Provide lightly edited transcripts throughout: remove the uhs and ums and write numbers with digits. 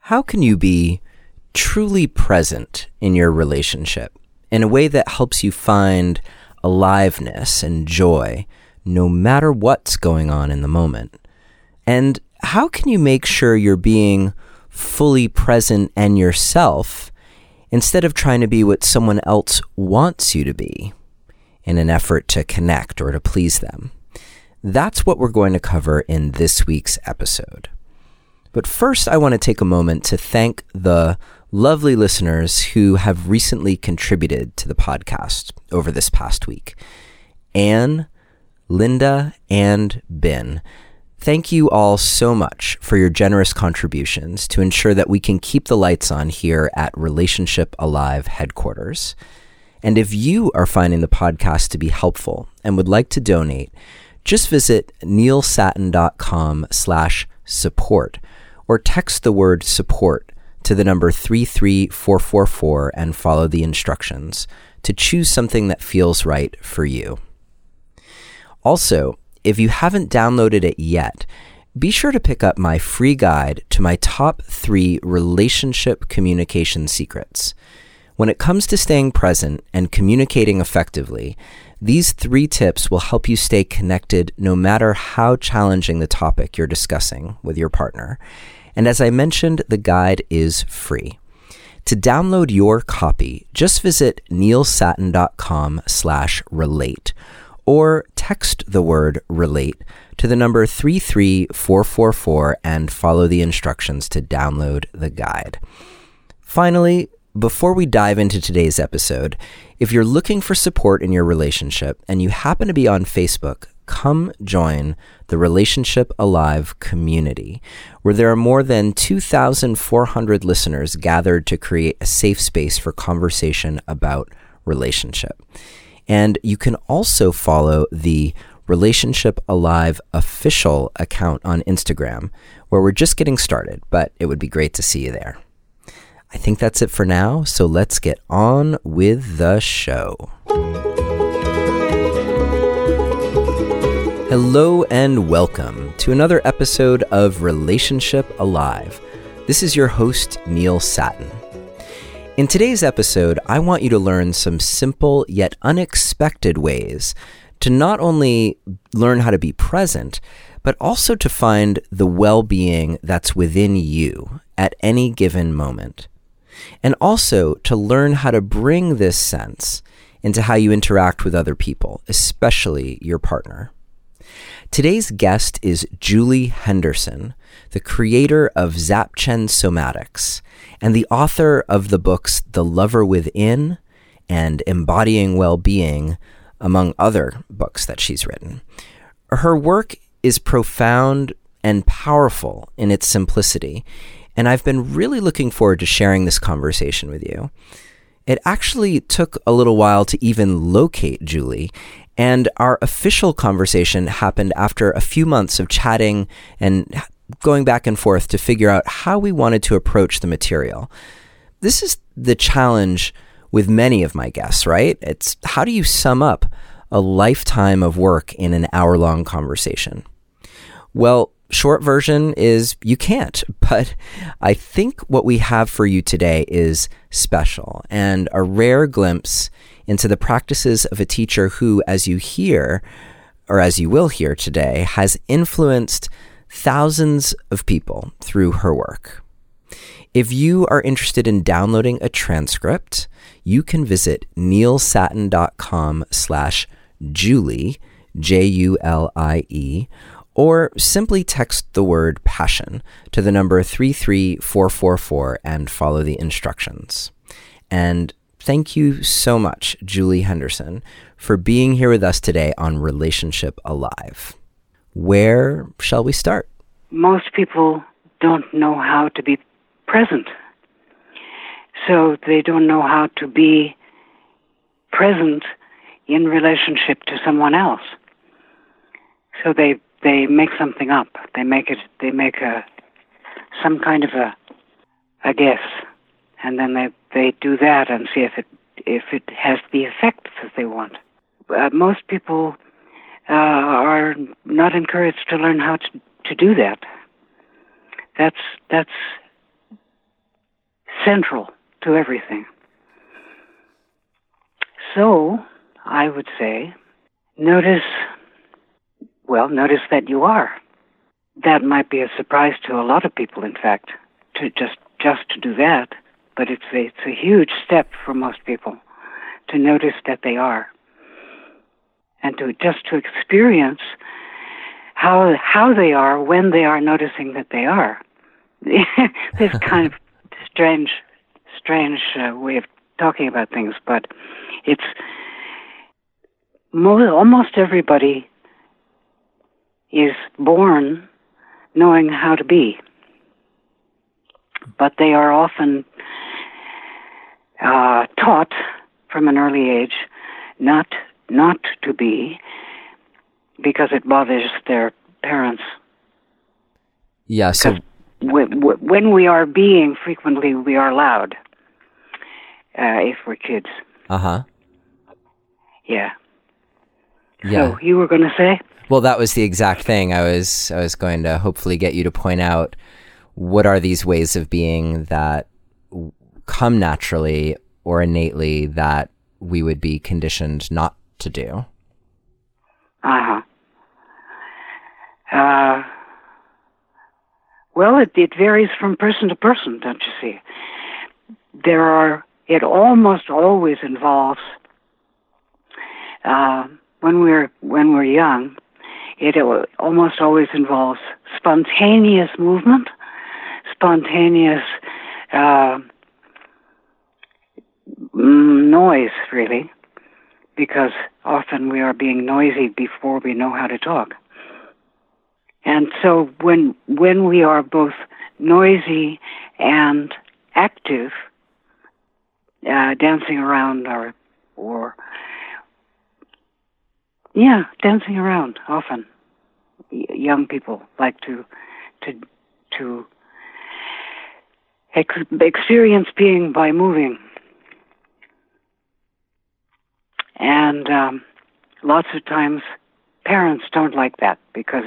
How can you be truly present in your relationship in a way that helps you find aliveness and joy no matter what's going on in the moment? And how can you make sure you're being fully present and yourself instead of trying to be what someone else wants you to be in an effort to connect or to please them? That's what we're going to cover in this week's episode. But first, I want to take a moment to thank the lovely listeners who have recently contributed to the podcast over this past week. Anne, Linda, and Ben. Thank you all so much for your generous contributions to ensure that we can keep the lights on here at Relationship Alive headquarters. And if you are finding the podcast to be helpful and would like to donate, just visit neilsattin.com/support or text the word support to the number 33444 and follow the instructions to choose something that feels right for you. Also, if you haven't downloaded it yet, be sure to pick up my free guide to my top 3 relationship communication secrets. When it comes to staying present and communicating effectively, these 3 tips will help you stay connected no matter how challenging the topic you're discussing with your partner. And as I mentioned, the guide is free. To download your copy, just visit neilsattin.com/relate. or text the word relate to the number 33444 and follow the instructions to download the guide. Finally, before we dive into today's episode, if you're looking for support in your relationship and you happen to be on Facebook, come join the Relationship Alive community, where there are more than 2,400 listeners gathered to create a safe space for conversation about relationship. And you can also follow the Relationship Alive official account on Instagram, where we're just getting started, but it would be great to see you there. I think that's it for now, so let's get on with the show. Hello and welcome to another episode of Relationship Alive. This is your host, Neil Sattin. In today's episode, I want you to learn some simple yet unexpected ways to not only learn how to be present, but also to find the well-being that's within you at any given moment. And also to learn how to bring this sense into how you interact with other people, especially your partner. Today's guest is Julie Henderson, the creator of Dzogchen Somatics and the author of the books The Lover Within and Embodying Well-Being, among other books that she's written. Her work is profound and powerful in its simplicity, and I've been really looking forward to sharing this conversation with you. It actually took a little while to even locate Julie, and our official conversation happened after a few months of chatting and going back and forth to figure out how we wanted to approach the material. This is the challenge with many of my guests, right? It's how do you sum up a lifetime of work in an hour-long conversation? Well, short version is you can't, but I think what we have for you today is special and a rare glimpse into the practices of a teacher who, as you hear, or as you will hear today, has influenced thousands of people through her work. If you are interested in downloading a transcript, you can visit neilsattin.com/Julie, Julie, or simply text the word passion to the number 33444 and follow the instructions. And thank you so much, Julie Henderson, for being here with us today on Relationship Alive. Where shall we start? Most people don't know how to be present. So they don't know how to be present in relationship to someone else. So they make something up. They make some kind of a guess, and then they do that and see if it has the effect that they want. Most people are not encouraged to learn how to do that. That's central to everything. So, I would say, notice that you are. That might be a surprise to a lot of people, in fact, to just to do that, but it's a huge step for most people to notice that they are, and to experience how they are when they are noticing that they are. This kind of strange way of talking about things, but it's almost everybody is born knowing how to be, but they are often taught from an early age not to be, because it bothers their parents. Yeah, so when we are being, frequently we are loud, if we're kids. Uh-huh. Yeah. Yeah. So you were going to say? Well, that was the exact thing. I was going to hopefully get you to point out what are these ways of being that come naturally or innately that we would be conditioned not to do. Uh-huh. Well, it varies from person to person, don't you see? It almost always involves, when we're young, it almost always involves spontaneous movement, spontaneous noise, really, because often we are being noisy before we know how to talk. And so when we are both noisy and active, dancing around dancing around often. Young people like to experience being by moving. And lots of times parents don't like that because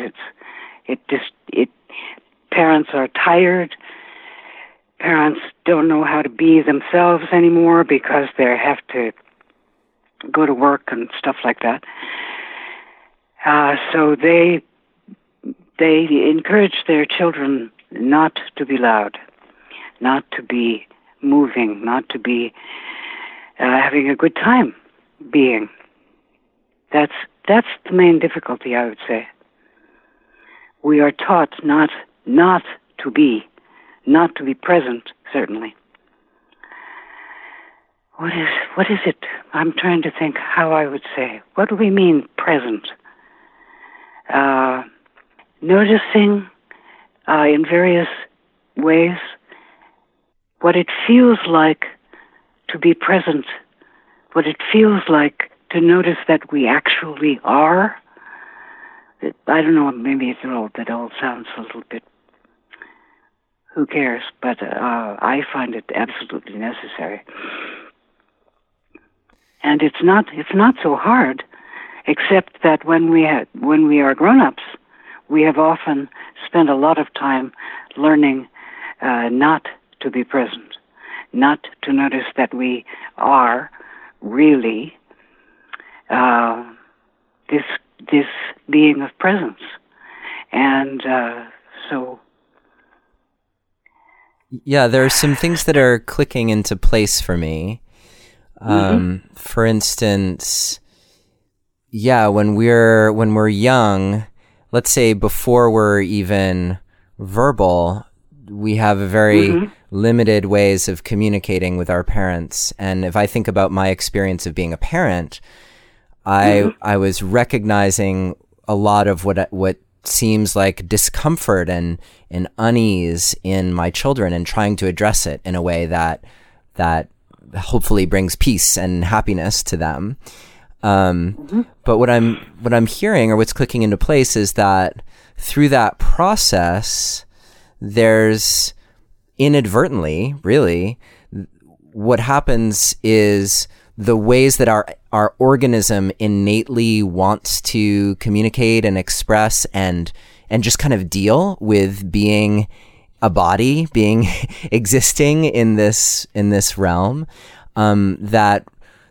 parents are tired. Parents don't know how to be themselves anymore because they have to go to work and stuff like that. So they encourage their children not to be loud, not to be moving, not to be having a good time being. That's the main difficulty, I would say. We are taught not to be present, certainly. What is it? I'm trying to think how I would say. What do we mean, present? Noticing in various ways what it feels like to be present, what it feels like to notice that we actually are. I don't know, maybe that all sounds a little bit, who cares, but I find it absolutely necessary. And it's not so hard, except that when we are grown-ups, we have often spent a lot of time learning not to be present, not to notice that we are really this being of presence. And so... Yeah, there are some things that are clicking into place for me. For instance, when we're young, let's say before we're even verbal, we have a very limited ways of communicating with our parents. And if I think about my experience of being a parent, I was recognizing a lot of what seems like discomfort and unease in my children, and trying to address it in a way that hopefully brings peace and happiness to them. But what I'm hearing, or what's clicking into place, is that through that process, there's inadvertently, really, what happens is the ways that our organism innately wants to communicate and express and just kind of deal with being a body being existing in this realm, that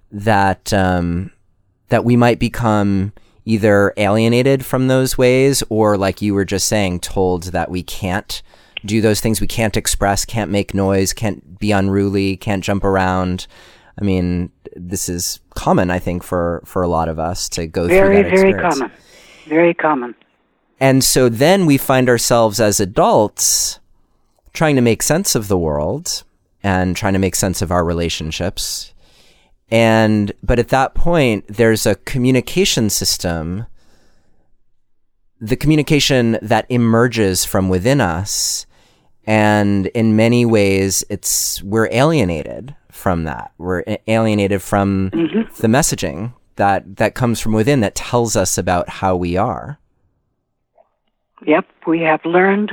we might become either alienated from those ways, or, like you were just saying, told that we can't do those things, we can't express, can't make noise, can't be unruly, can't jump around. I mean, this is common, I think, for a lot of us to go through that experience. Very common. Very common. And so then we find ourselves as adults trying to make sense of the world and trying to make sense of our relationships. But at that point, there's a communication system, the communication that emerges from within us. And in many ways, we're alienated from that. We're alienated from the messaging that comes from within that tells us about how we are. Yep, we have learned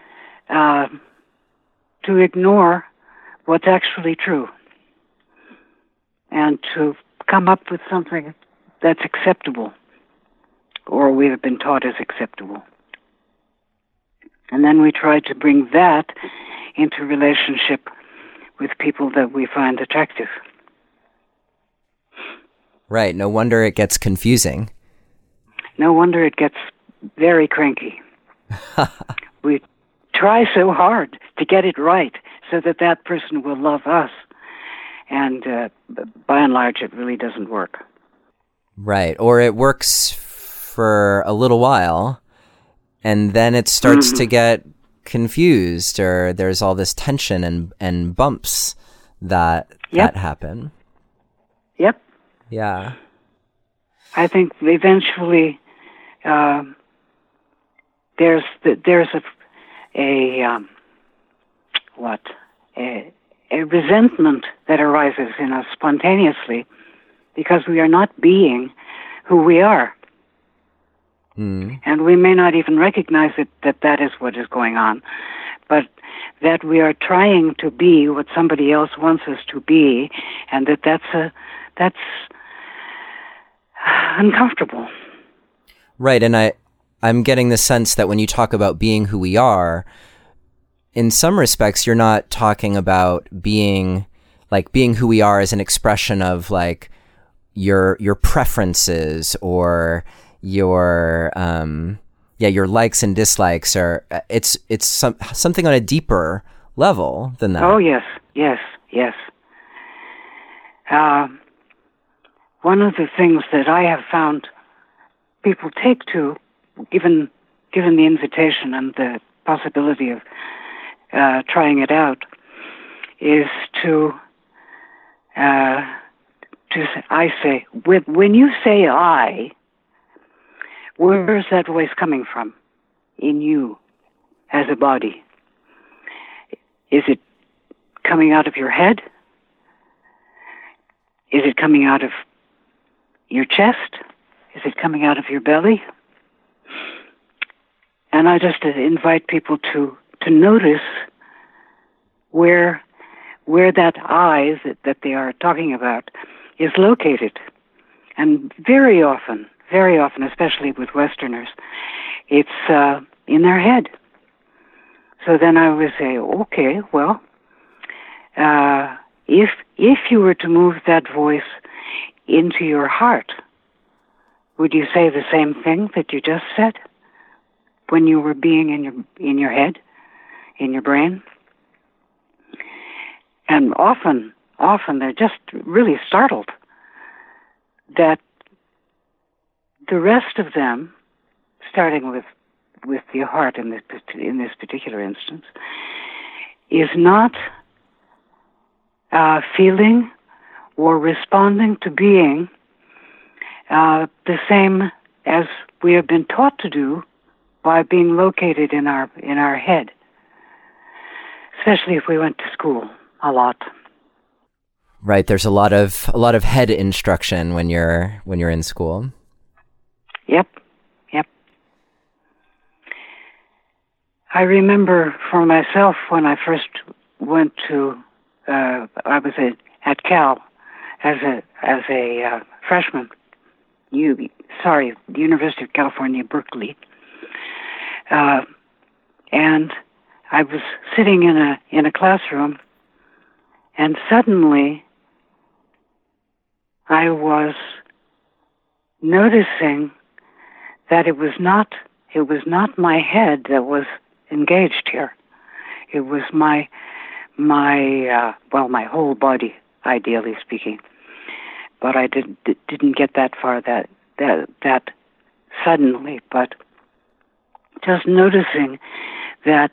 to ignore what's actually true and to come up with something that's acceptable, or we have been taught is acceptable. And then we try to bring that into relationship with people that we find attractive. Right. No wonder it gets confusing. No wonder it gets very cranky. We try so hard to get it right so that that person will love us. And by and large, it really doesn't work. Right. Or it works for a little while, and then it starts to get confused, or there's all this tension and bumps that happen. Yep. Yeah. I think eventually there's a resentment that arises in us spontaneously because we are not being who we are. And we may not even recognize that is what is going on, but that we are trying to be what somebody else wants us to be, and that's uncomfortable. Right, and I'm getting the sense that when you talk about being who we are, in some respects, you're not talking about being who we are as an expression of like your preferences or your likes and dislikes, or it's something on a deeper level than that. Oh yes. One of the things that I have found people take to, given the invitation and the possibility of trying it out, is to I say, when you say I, where is that voice coming from in you as a body? Is it coming out of your head? Is it coming out of your chest? Is it coming out of your belly? And I just invite people to notice where that I that they are talking about is located. And very often, especially with Westerners, it's in their head. So then I would say, okay, well, if you were to move that voice into your heart, would you say the same thing that you just said when you were being in your head, in your brain? And often they're just really startled that the rest of them, starting with the heart in this particular instance, is not feeling or responding to being the same as we have been taught to do by being located in our head, especially if we went to school a lot. Right, there's a lot of head instruction when you're in school. Yep. I remember for myself when I first went to, I was at Cal as a freshman. The University of California, Berkeley, and I was sitting in a classroom, and suddenly I was noticing that it was not my head that was engaged here. It was my whole body, ideally speaking. But I didn't get that far that suddenly. But just noticing that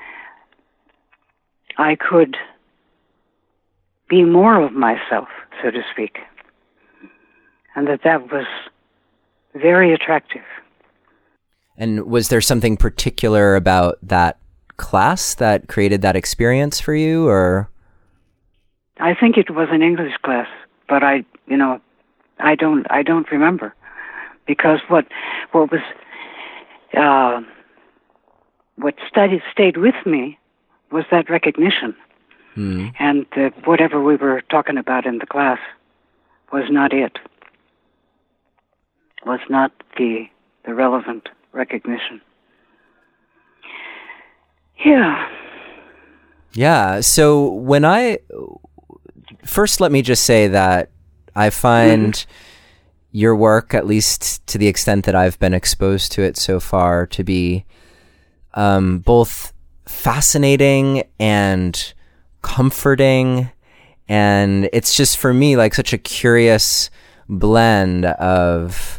I could be more of myself, so to speak, and that was very attractive. And was there something particular about that class that created that experience for you, or? I think it was an English class, but I don't remember, because what stayed with me was that recognition, and whatever we were talking about in the class was not it. Was not the relevant recognition. Yeah. So first, let me just say that I find your work, at least to the extent that I've been exposed to it so far, to be both fascinating and comforting. And it's just, for me, like such a curious blend of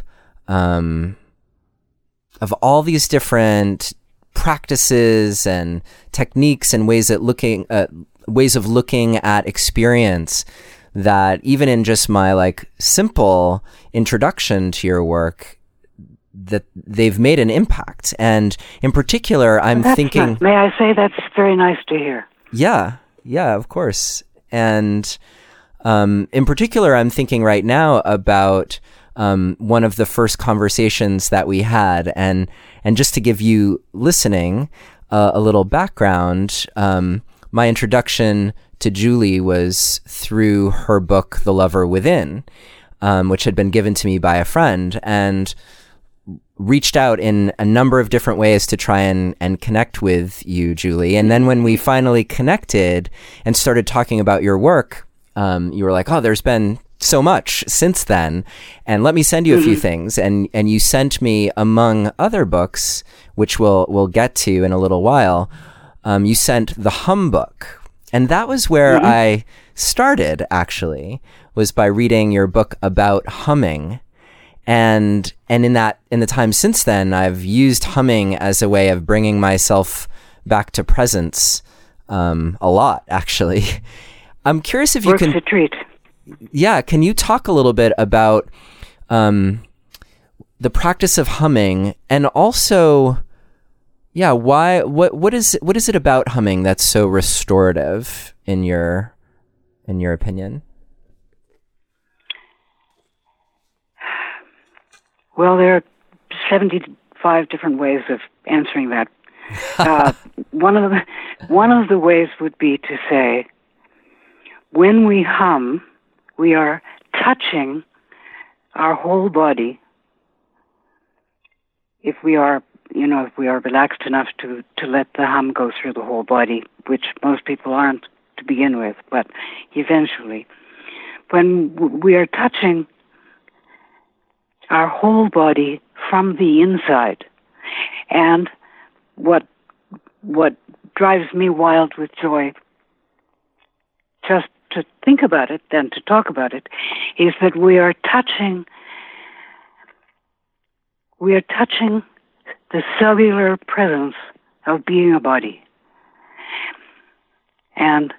all these different practices and techniques and ways of looking at experience, that even in just my like simple introduction to your work, that they've made an impact. And in particular, I'm thinking... May I say that's very nice to hear? Yeah, of course. And in particular, I'm thinking right now about one of the first conversations that we had. And just to give you listening a little background, my introduction to Julie was through her book, The Lover Within, which had been given to me by a friend, and reached out in a number of different ways to try and connect with you, Julie. And then when we finally connected and started talking about your work, you were like, oh, there's been so much since then, and let me send you a few things. And you sent me, among other books, which we'll get to in a little while, you sent the Hum book. And that was where I started, actually, was by reading your book about humming. And in the time since then, I've used humming as a way of bringing myself back to presence a lot, actually. I'm curious if you can... Works a treat. Yeah, can you talk a little bit about the practice of humming, and also, what is it about humming that's so restorative in your opinion? Well, there are 75 different ways of answering that. One of the ways would be to say, when we hum, we are touching our whole body. If we are relaxed enough to let the hum go through the whole body, which most people aren't to begin with, but eventually, when we are touching our whole body from the inside. And what drives me wild with joy, just to think about it and to talk about it, is that we are touching the cellular presence of being a body, and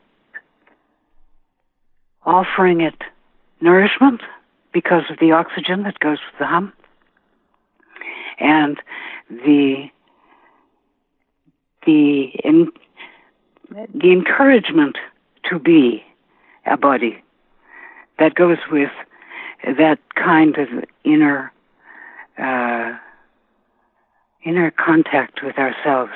offering it nourishment because of the oxygen that goes with the hum, and the encouragement to be a body that goes with that kind of inner contact with ourselves.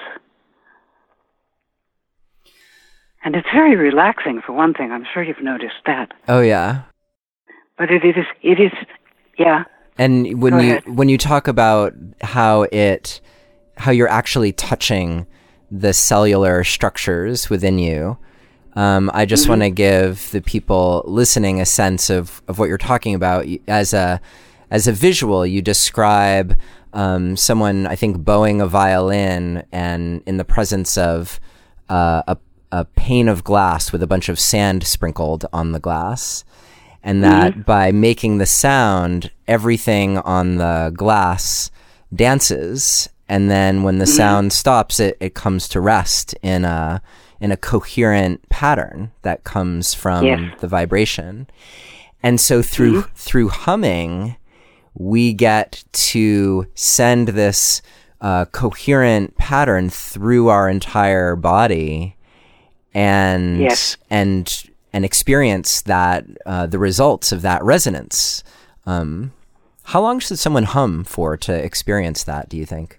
And it's very relaxing, for one thing. I'm sure you've noticed that. Oh, yeah. But it is, yeah. And when you talk about how you're actually touching the cellular structures within you. I just want to give the people listening a sense of what you're talking about. As a visual, you describe someone, I think, bowing a violin and in the presence of a pane of glass with a bunch of sand sprinkled on the glass. And that by making the sound, everything on the glass dances. And then when the sound stops, it comes to rest in a coherent pattern that comes from the vibration. And so through humming, we get to send this coherent pattern through our entire body and experience that the results of that resonance. How long should someone hum for to experience that, do you think?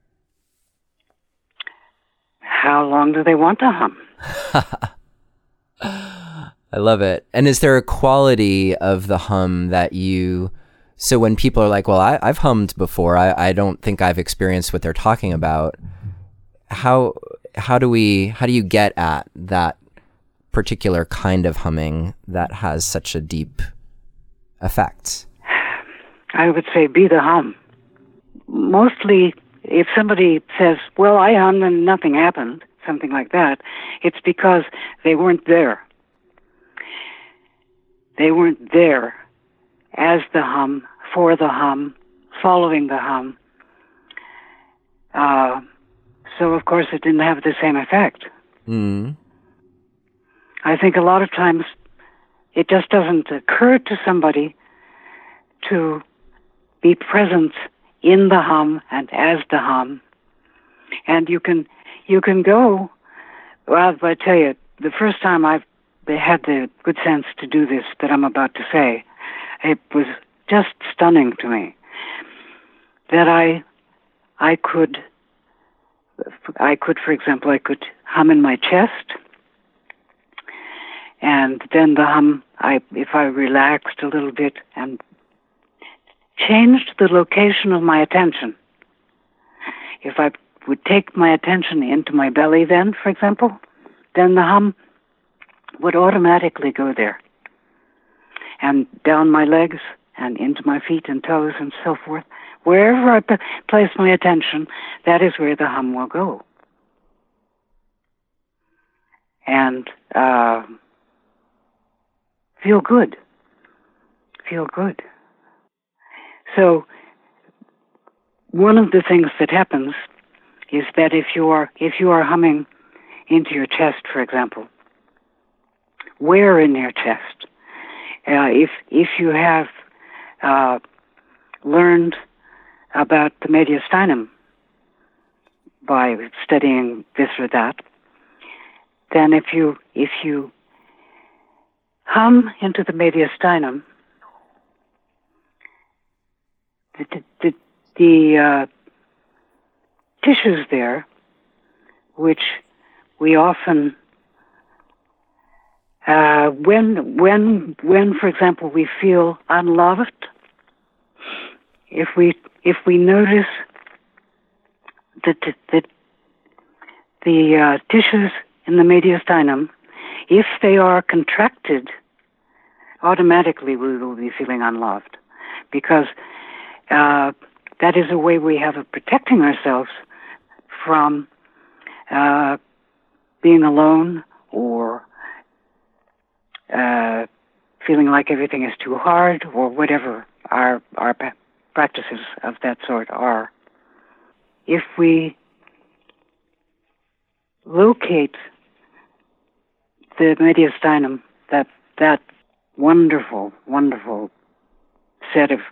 How long do they want to hum? I love it. And is there a quality of the hum that so when people are like, well, I've hummed before, I don't think I've experienced what they're talking about. How do you get at that particular kind of humming that has such a deep effect? I would say be the hum. Mostly, if somebody says, well, I hummed and nothing happened, something like that, it's because they weren't there. They weren't there as the hum, for the hum, following the hum. So, of course, it didn't have the same effect. I think a lot of times it just doesn't occur to somebody to be present in the hum and as the hum. And you can go, well, I tell you, the first time I had the good sense to do this that I'm about to say, it was just stunning to me that I could, for example, I could hum in my chest, and then the hum, if I relaxed a little bit and changed the location of my attention. If I would take my attention into my belly then, for example, then the hum would automatically go there. And down my legs and into my feet and toes and so forth. Wherever I place my attention, that is where the hum will go. And feel good. Feel good. So one of the things that happens is that if you are humming into your chest, for example, where in your chest? If you have learned about the mediastinum by studying this or that, then if you hum into the mediastinum, the tissues there, which we often, when for example we feel unloved, if we notice that the tissues in the mediastinum, if they are contracted, automatically we will be feeling unloved, because that is a way we have of protecting ourselves from being alone or feeling like everything is too hard, or whatever our practices of that sort are. If we locate the mediastinum, that wonderful, wonderful set of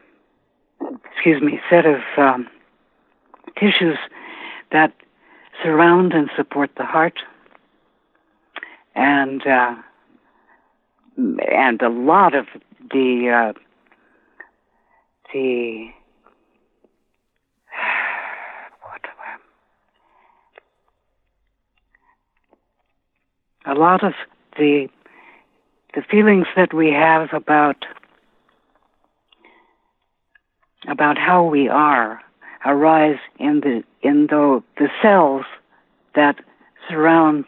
tissues that surround and support the heart, and a lot of a lot of the feelings that we have about how we are arise in the cells that surround,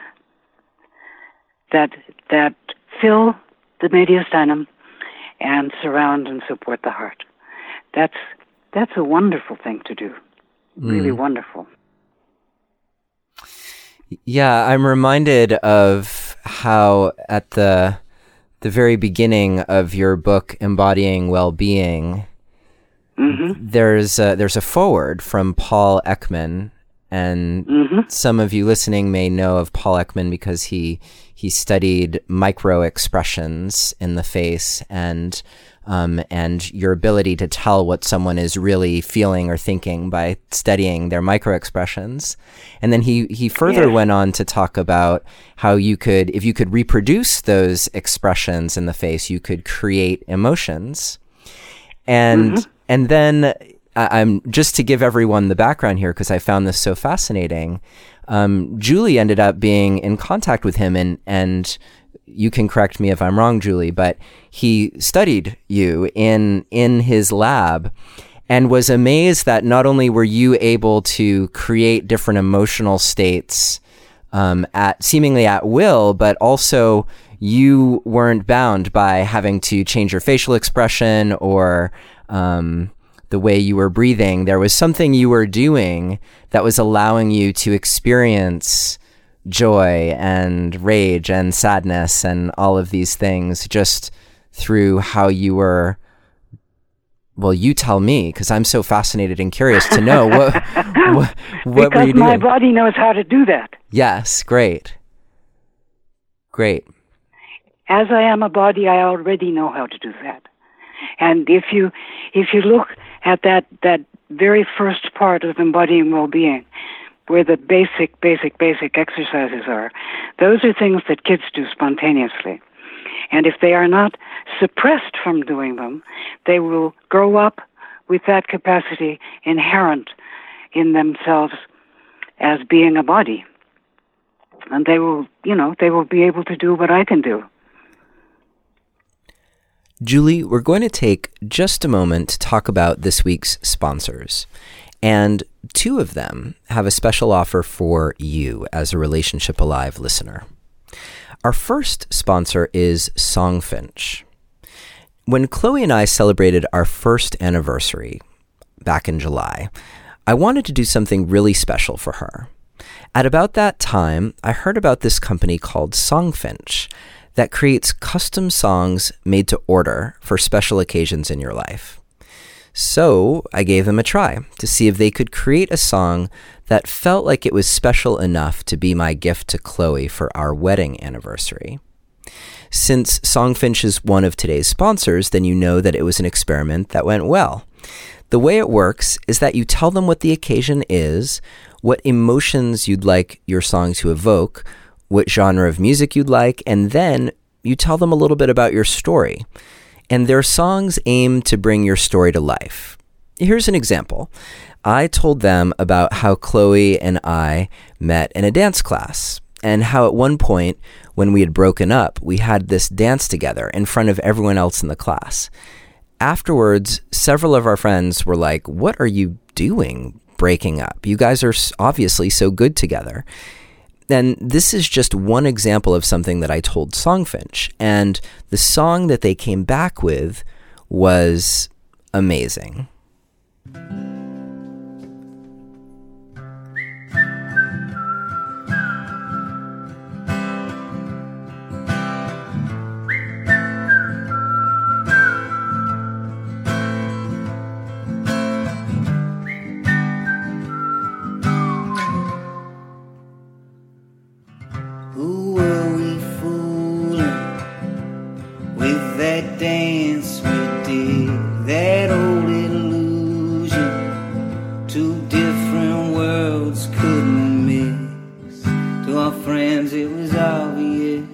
that fill the mediastinum and surround and support the heart. That's a wonderful thing to do. Really wonderful. Yeah, I'm reminded of how at the very beginning of your book, Embodying Well-Being, there's a foreword from Paul Ekman, and some of you listening may know of Paul Ekman because he studied micro expressions in the face and your ability to tell what someone is really feeling or thinking by studying their micro expressions. And then he further went on to talk about how if you could reproduce those expressions in the face, you could create emotions. And then I'm just to give everyone the background here, because I found this so fascinating. Julie ended up being in contact with him, and you can correct me if I'm wrong, Julie, but he studied you in his lab and was amazed that not only were you able to create different emotional states seemingly at will, but also you weren't bound by having to change your facial expression or the way you were breathing. There was something you were doing that was allowing you to experience joy and rage and sadness and all of these things just through how you were. Well, you tell me, because I'm so fascinated and curious to know what were you doing? Because my body knows how to do that. Yes, great. As I am a body, I already know how to do that. And if you look at that very first part of embodying well-being, where the basic exercises are, those are things that kids do spontaneously. And if they are not suppressed from doing them, they will grow up with that capacity inherent in themselves as being a body. And they will be able to do what I can do. Julie, we're going to take just a moment to talk about this week's sponsors. And two of them have a special offer for you as a Relationship Alive listener. Our first sponsor is Songfinch. When Chloe and I celebrated our first anniversary back in July, I wanted to do something really special for her. At about that time, I heard about this company called Songfinch that creates custom songs made to order for special occasions in your life. So I gave them a try to see if they could create a song that felt like it was special enough to be my gift to Chloe for our wedding anniversary. Since Songfinch is one of today's sponsors, then you know that it was an experiment that went well. The way it works is that you tell them what the occasion is, what emotions you'd like your song to evoke, what genre of music you'd like, and then you tell them a little bit about your story. And their songs aim to bring your story to life. Here's an example. I told them about how Chloe and I met in a dance class, and how at one point, when we had broken up, we had this dance together in front of everyone else in the class. Afterwards, several of our friends were like, "What are you doing breaking up? You guys are obviously so good together." And this is just one example of something that I told Songfinch. And the song that they came back with was amazing. Who were we fooling with that dance we did, that old illusion? Two different worlds couldn't mix. To our friends it was obvious.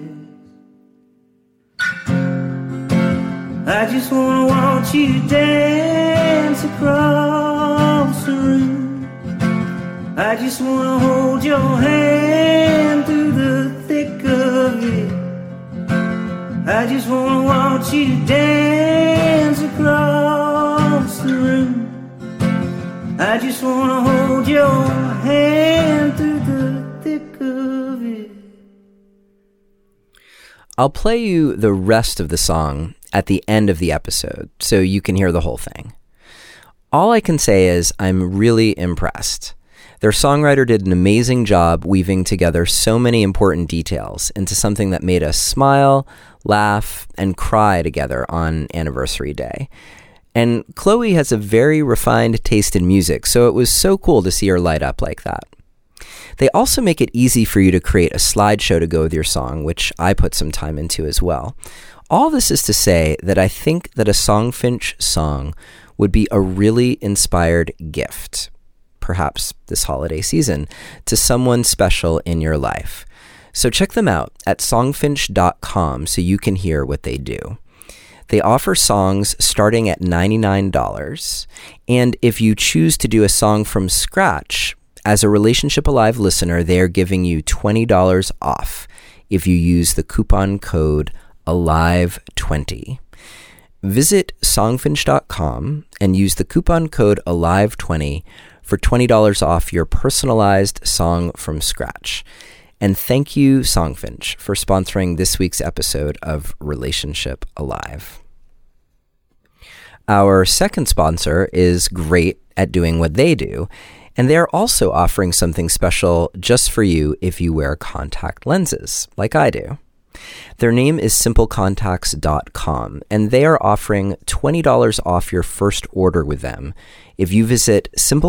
I just wanna watch you dance across the room. I just wanna hold your hand through the thick of it. I just wanna watch you dance across the room. I just wanna hold your hand through the I'll play you the rest of the song at the end of the episode so you can hear the whole thing. All I can say is I'm really impressed. Their songwriter did an amazing job weaving together so many important details into something that made us smile, laugh, and cry together on Anniversary Day. And Chloe has a very refined taste in music, so it was so cool to see her light up like that. They also make it easy for you to create a slideshow to go with your song, which I put some time into as well. All this is to say that I think that a Songfinch song would be a really inspired gift, perhaps this holiday season, to someone special in your life. So check them out at songfinch.com so you can hear what they do. They offer songs starting at $99, and if you choose to do a song from scratch, as a Relationship Alive listener, they are giving you $20 off if you use the coupon code ALIVE20. Visit songfinch.com and use the coupon code ALIVE20 for $20 off your personalized song from scratch. And thank you, Songfinch, for sponsoring this week's episode of Relationship Alive. Our second sponsor is great at doing what they do, and they're also offering something special just for you if you wear contact lenses, like I do. Their name is simplecontacts.com, and they are offering $20 off your first order with them if you visit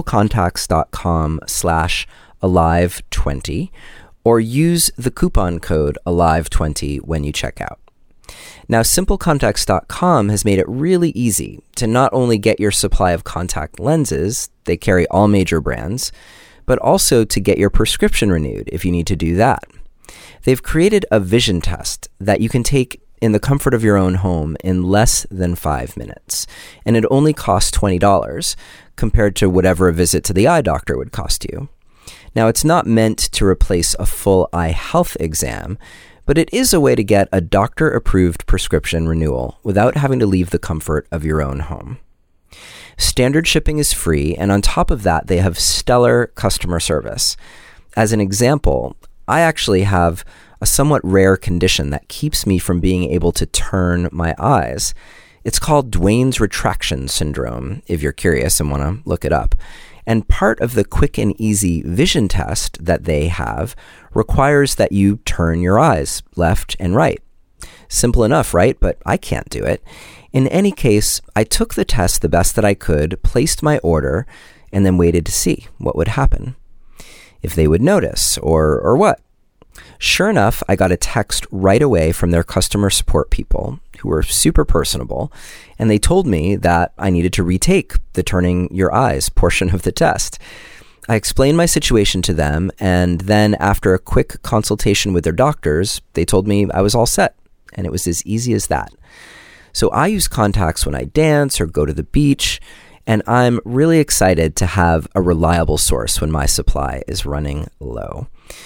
simplecontacts.com/alive20 or use the coupon code ALIVE20 when you check out. Now, simplecontacts.com has made it really easy to not only get your supply of contact lenses, they carry all major brands, but also to get your prescription renewed if you need to do that. They've created a vision test that you can take in the comfort of your own home in less than 5 minutes, and it only costs $20 compared to whatever a visit to the eye doctor would cost you. Now, it's not meant to replace a full eye health exam, but it is a way to get a doctor-approved prescription renewal without having to leave the comfort of your own home. Standard shipping is free, and on top of that, they have stellar customer service. As an example, I actually have a somewhat rare condition that keeps me from being able to turn my eyes. It's called Duane's retraction syndrome, if you're curious and want to look it up. And part of the quick and easy vision test that they have requires that you turn your eyes left and right. Simple enough, right? But I can't do it. In any case, I took the test the best that I could, placed my order, and then waited to see what would happen. If they would notice, or what. Sure enough, I got a text right away from their customer support people, who were super personable, and they told me that I needed to retake the turning your eyes portion of the test. I explained my situation to them, and then after a quick consultation with their doctors, they told me I was all set, and it was as easy as that. So I use contacts when I dance or go to the beach, and I'm really excited to have a reliable source when my supply is running low.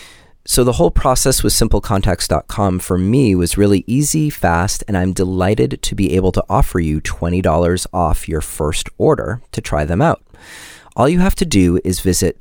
So the whole process with simplecontacts.com for me was really easy, fast, and I'm delighted to be able to offer you $20 off your first order to try them out. All you have to do is visit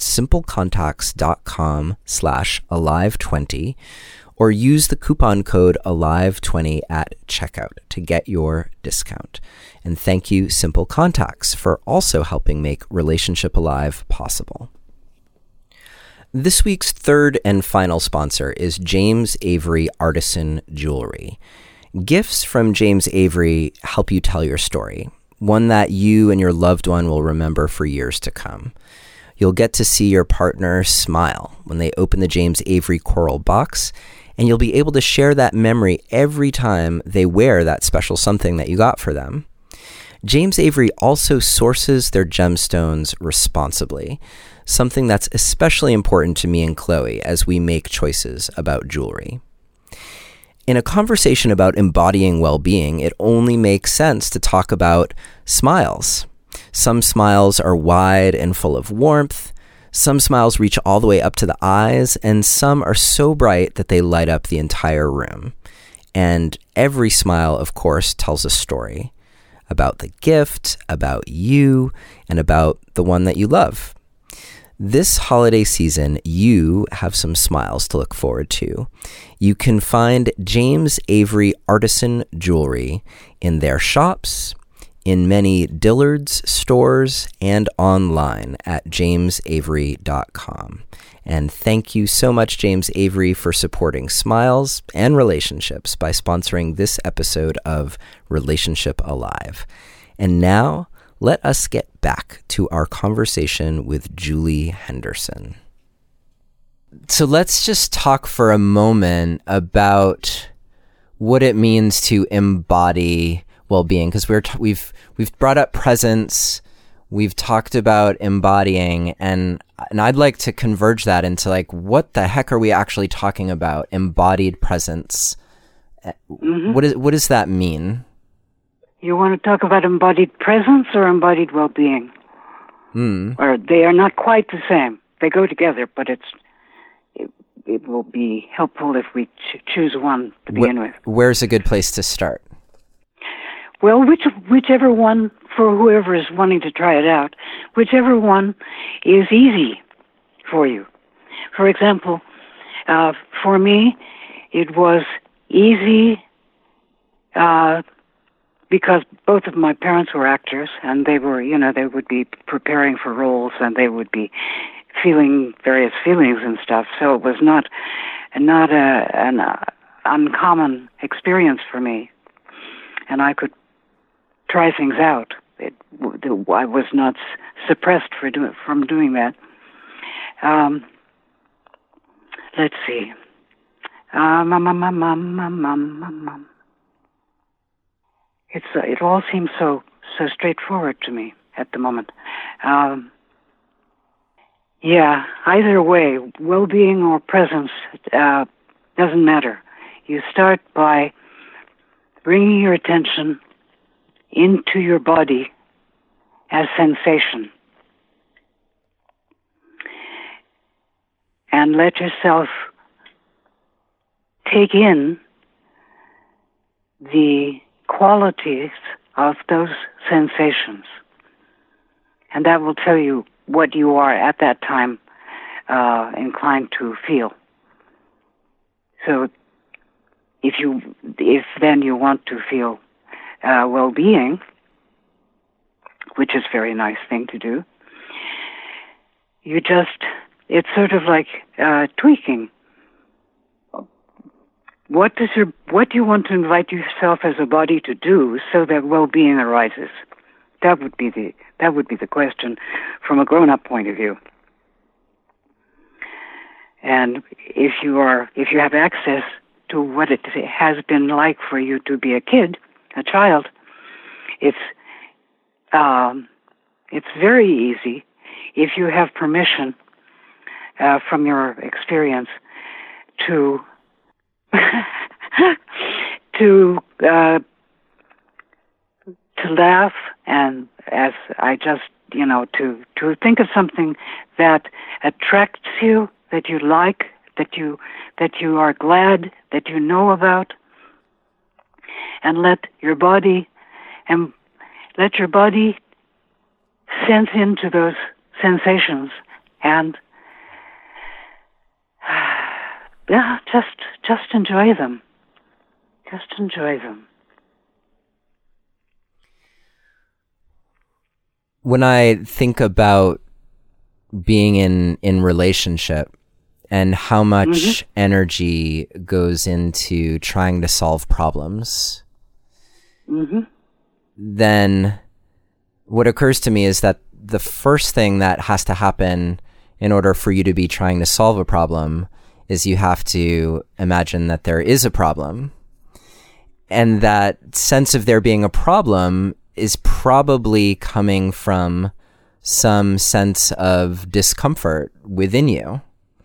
simplecontacts.com/alive20 or use the coupon code ALIVE20 at checkout to get your discount. And thank you, Simple Contacts, for also helping make Relationship Alive possible. This week's third and final sponsor is James Avery Artisan Jewelry. Gifts from James Avery help you tell your story, one that you and your loved one will remember for years to come. You'll get to see your partner smile when they open the James Avery coral box, and you'll be able to share that memory every time they wear that special something that you got for them. James Avery also sources their gemstones responsibly, something that's especially important to me and Chloe as we make choices about jewelry. In a conversation about embodying well-being, it only makes sense to talk about smiles. Some smiles are wide and full of warmth. Some smiles reach all the way up to the eyes, and some are so bright that they light up the entire room. And every smile, of course, tells a story about the gift, about you, and about the one that you love. This holiday season, you have some smiles to look forward to. You can find James Avery Artisan Jewelry in their shops, in many Dillard's stores, and online at jamesavery.com. And thank you so much, James Avery, for supporting smiles and relationships by sponsoring this episode of Relationship Alive. And now, let us get back to our conversation with Julie Henderson. So let's just talk for a moment about what it means to embody well-being, because we've brought up presence, we've talked about embodying, and I'd like to converge that into like, what the heck are we actually talking about? Embodied presence. Mm-hmm. What does that mean? You want to talk about embodied presence or embodied well-being? Or they are not quite the same. They go together, but it will be helpful if we choose one to begin with. Where's a good place to start? Well, whichever one, for whoever is wanting to try it out, whichever one is easy for you. For example, for me, it was easy because both of my parents were actors, and they were, they would be preparing for roles, and they would be feeling various feelings and stuff. So it was not an uncommon experience for me, and I could try things out. I was not suppressed from doing that. Let's see. It all seems so straightforward to me at the moment. Either way, well-being or presence doesn't matter. You start by bringing your attention into your body as sensation, and let yourself take in the qualities of those sensations, and that will tell you what you are at that time inclined to feel. So if then you want to feel well-being, which is a very nice thing to do, it's sort of like tweaking. What do you want to invite yourself as a body to do so that well-being arises? That would be the question from a grown-up point of view. And if you have access to what it has been like for you to be a child, it's very easy if you have permission from your experience to to laugh, and as I just to think of something that attracts you, that you like, that you are glad that you know about, and let your body sense into those sensations, and just enjoy them. Just enjoy them. When I think about being in relationship and how much energy goes into trying to solve problems, then what occurs to me is that the first thing that has to happen in order for you to be trying to solve a problem is you have to imagine that there is a problem. And that sense of there being a problem is probably coming from some sense of discomfort within you.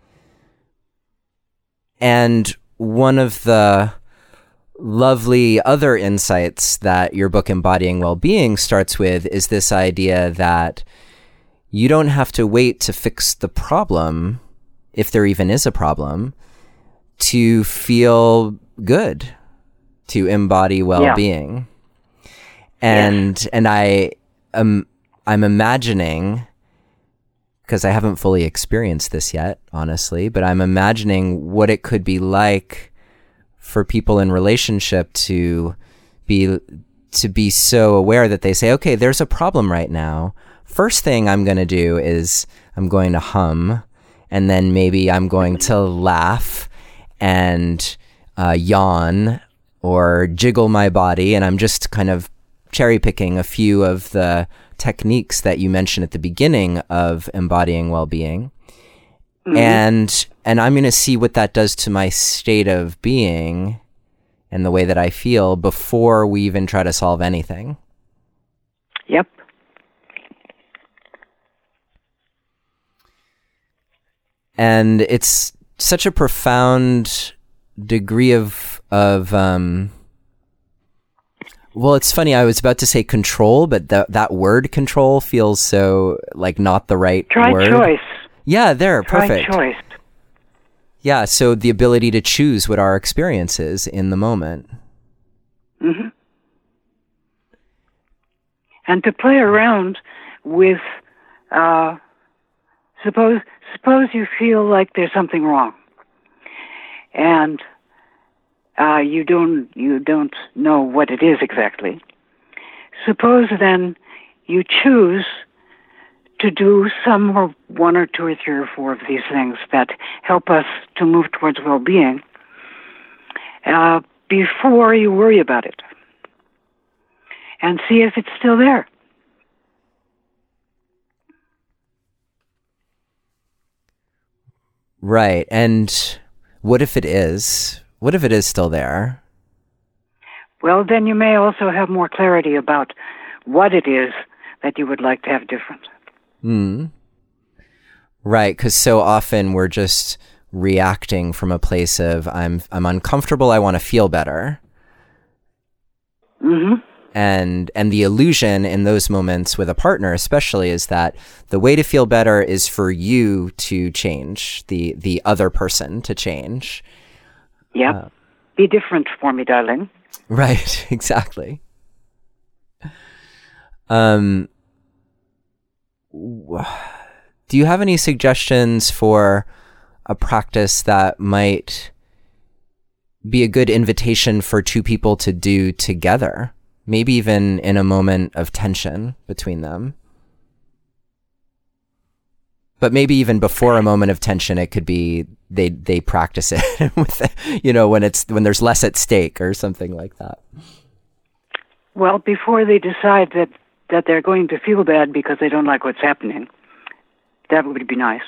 And one of the lovely other insights that your book Embodying Wellbeing starts with is this idea that you don't have to wait to fix the problem, if there even is a problem, to feel good, to embody well-being. And I'm imagining because I haven't fully experienced this yet, honestly, but I'm imagining what it could be like for people in relationship to be so aware that they say, okay, there's a problem right now. First thing I'm going to do is I'm going to hum, and then maybe I'm going to laugh and yawn or jiggle my body, and I'm just kind of cherry picking a few of the techniques that you mentioned at the beginning of embodying well-being. And I'm going to see what that does to my state of being and the way that I feel before we even try to solve anything. Yep. And it's such a profound degree of well, it's funny. I was about to say control, but that word control feels so like not the right word. Try choice. Yeah, there, perfect. Try choice. Yeah, so the ability to choose what our experience is in the moment. Mm-hmm. And to play around with, suppose you feel like there's something wrong, and you don't know what it is exactly. Suppose then you choose to do some or one or two or three or four of these things that help us to move towards well-being before you worry about it, and see if it's still there. Right. And what if it is? What if it is still there? Well, then you may also have more clarity about what it is that you would like to have different. Right, because so often we're just reacting from a place of I'm uncomfortable, I want to feel better. Mm-hmm. And the illusion in those moments with a partner especially is that the way to feel better is for you to change, the other person to change. Yep. Be different for me, darling. Right, exactly. Do you have any suggestions for a practice that might be a good invitation for two people to do together? Maybe even in a moment of tension between them. But maybe even before a moment of tension, it could be they practice it with, when there's less at stake or something like that. Well, before they decide that they're going to feel bad because they don't like what's happening, that would be nice.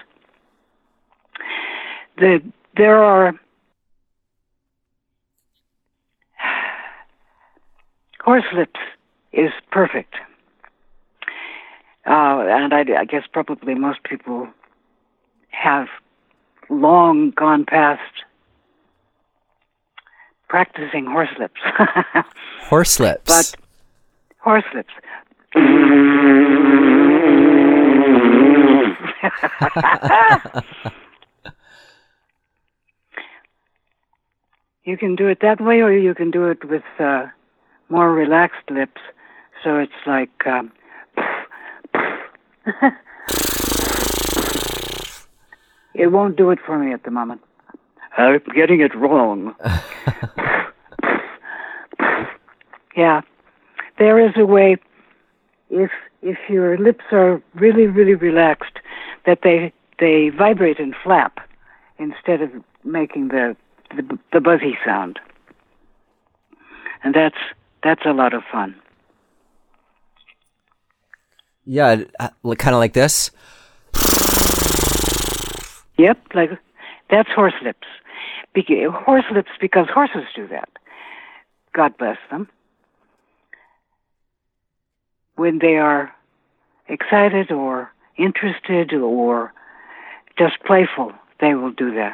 There are Horslips is perfect. And I guess probably most people have long gone past practicing Horslips. Horslips? But Horslips. You can do it that way, or you can do it with more relaxed lips. So it's like... It won't do it for me at the moment. I'm getting it wrong. Yeah. There is a way, if your lips are really, really relaxed, that they vibrate and flap instead of making the buzzy sound. And that's a lot of fun. Yeah, kind of like this. Yep, like that's Horslips. Horslips because horses do that. God bless them. When they are excited or interested or just playful, they will do that.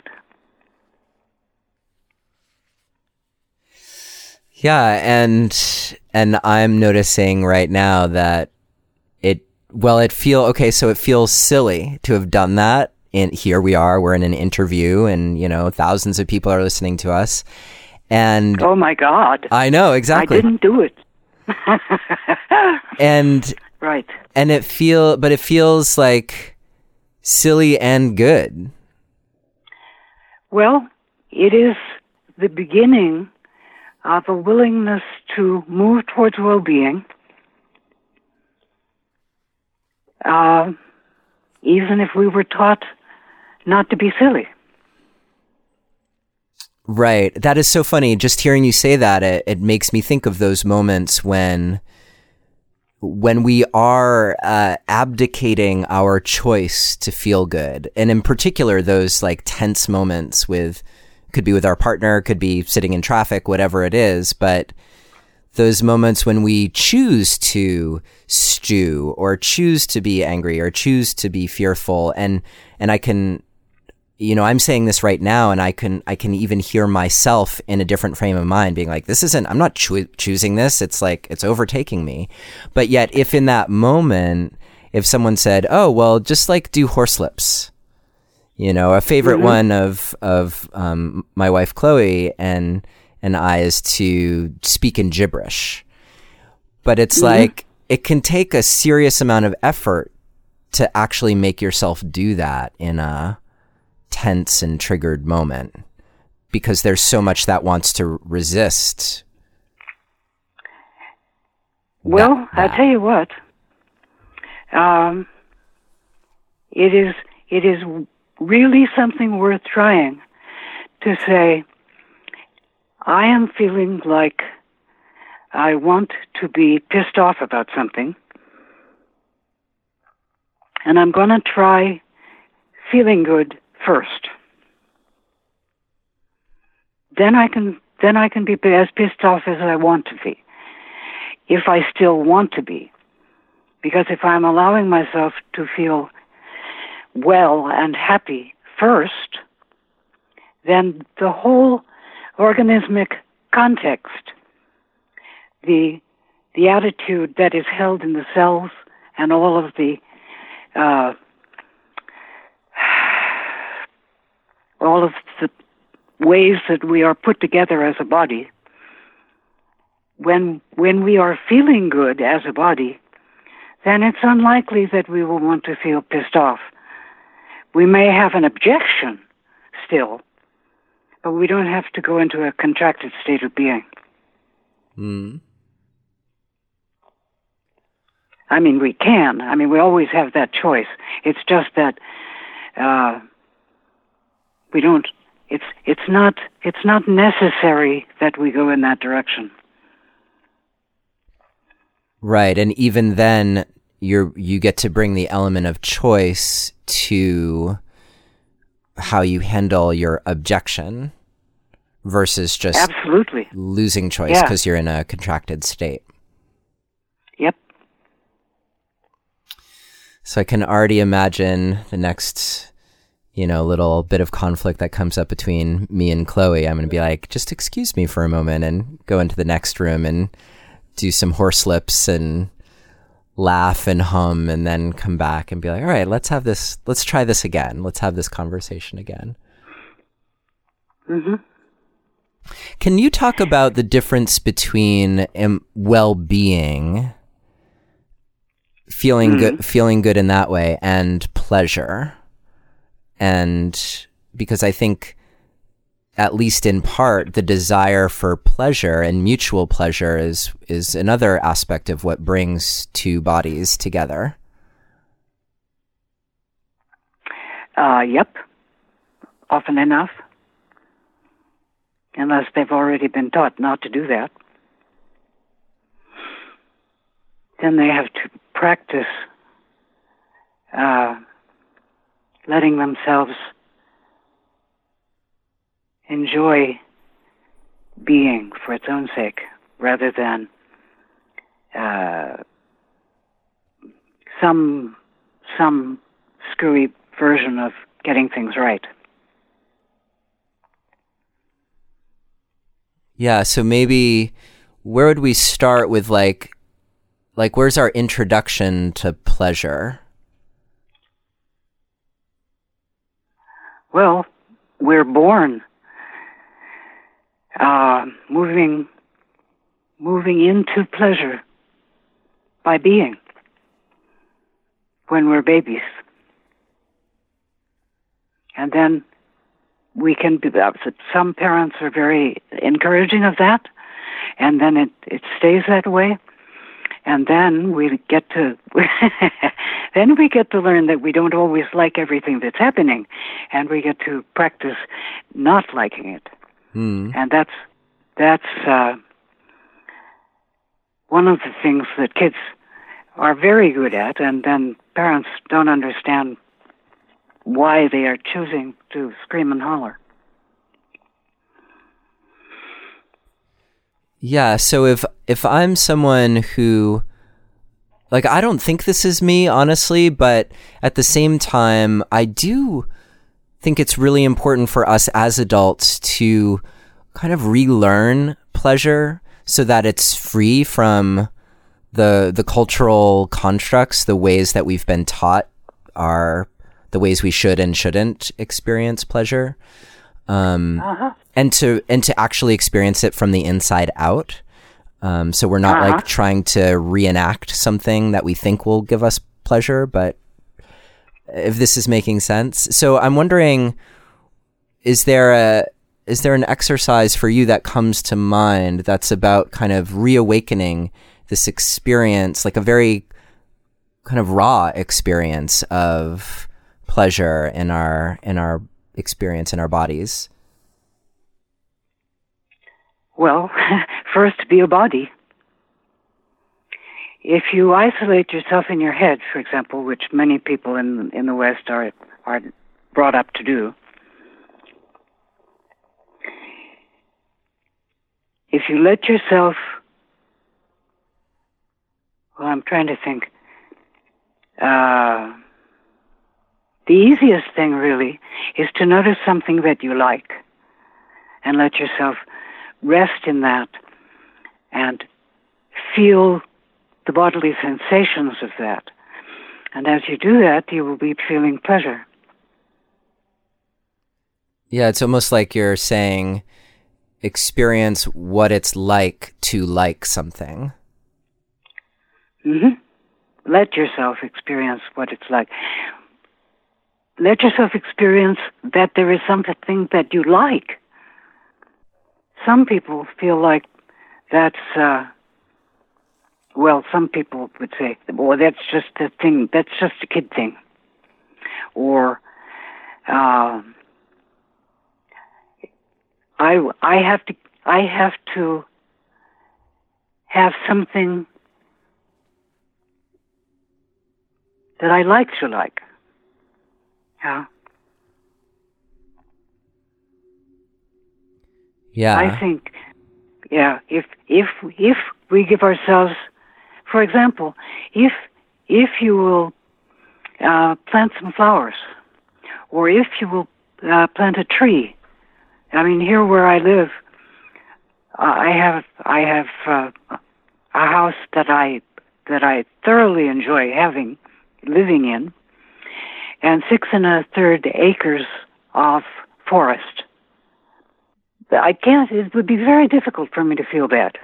Yeah, and I'm noticing right now that it feels silly to have done that. And here we are, we're in an interview and, thousands of people are listening to us. And oh my God. I know, exactly. I didn't do it. And right. And it feels like silly and good. Well, it is the beginning of a willingness to move towards well-being, even if we were taught not to be silly. Right. That is so funny. Just hearing you say that, it makes me think of those moments when we are abdicating our choice to feel good. And in particular, those like tense moments could be with our partner, could be sitting in traffic, whatever it is. But those moments when we choose to stew or choose to be angry or choose to be fearful. And I can, I'm saying this right now, and I can even hear myself in a different frame of mind being like, I'm not choosing this. It's like, it's overtaking me. But yet if in that moment, if someone said, oh, well, just like do horselips, a favorite one of my wife, Chloe, and I is to speak in gibberish. But it's like, it can take a serious amount of effort to actually make yourself do that in a tense and triggered moment, because there's so much that wants to resist. Well, I'll tell you what, it is really something worth trying to say, I am feeling like I want to be pissed off about something, and I'm going to try feeling good first. Then I can be as pissed off as I want to be, if I still want to be. Because if I'm allowing myself to feel well and happy first, then the whole organismic context, the attitude that is held in the cells, and all of the ways that we are put together as a body, when we are feeling good as a body, then it's unlikely that we will want to feel pissed off. We may have an objection still, but we don't have to go into a contracted state of being. I mean, we can. I mean, we always have that choice. It's just that we don't. It's not necessary that we go in that direction. Right, and even then, you get to bring the element of choice to how you handle your objection versus just absolutely losing choice because you're in a contracted state. Yep. So I can already imagine the next, little bit of conflict that comes up between me and Chloe. I'm going to be like, just excuse me for a moment, and go into the next room and do some horselips and laugh and hum, and then come back and be like, all right, let's try this again. Let's have this conversation again. Mm-hmm. Can you talk about the difference between well-being, feeling good in that way, and pleasure? And because I think, at least in part, the desire for pleasure and mutual pleasure is another aspect of what brings two bodies together. Yep. Often enough. Unless they've already been taught not to do that. Then they have to practice letting themselves enjoy being for its own sake, rather than some screwy version of getting things right. Yeah, so maybe where would we start with like where's our introduction to pleasure? Well, we're born moving into pleasure by being when we're babies. And then we can be, some parents are very encouraging of that, and then it stays that way. And then we get to learn that we don't always like everything that's happening, and we get to practice not liking it. And that's one of the things that kids are very good at, and then parents don't understand why they are choosing to scream and holler. Yeah, so if I'm someone who, like, I don't think this is me, honestly, but at the same time, I do think it's really important for us as adults to kind of relearn pleasure so that it's free from the cultural constructs, the ways that we've been taught are the ways we should and shouldn't experience pleasure. And to actually experience it from the inside out. So we're not like trying to reenact something that we think will give us pleasure, but if this is making sense. So I'm wondering, is there an exercise for you that comes to mind that's about kind of reawakening this experience, like a very kind of raw experience of pleasure in our experience in our bodies? Well, first, be a body. If you isolate yourself in your head, for example, which many people in the West are brought up to do, if you let yourself, well, I'm trying to think, the easiest thing really is to notice something that you like and let yourself rest in that and feel the bodily sensations of that. And as you do that, you will be feeling pleasure. Yeah, it's almost like you're saying, experience what it's like to like something. Let yourself experience what it's like. Let yourself experience that there is something that you like. Some people feel like that's, some people would say, well, that's just a thing, that's just a kid thing. Or, I have to have something that I like to like. Yeah. Yeah. I think, if we give ourselves, for example, if you will plant some flowers, or if you will plant a tree. I mean, here where I live, I have a house that I thoroughly enjoy living in, and 6 1/3 acres of forest. It would be very difficult for me to feel bad.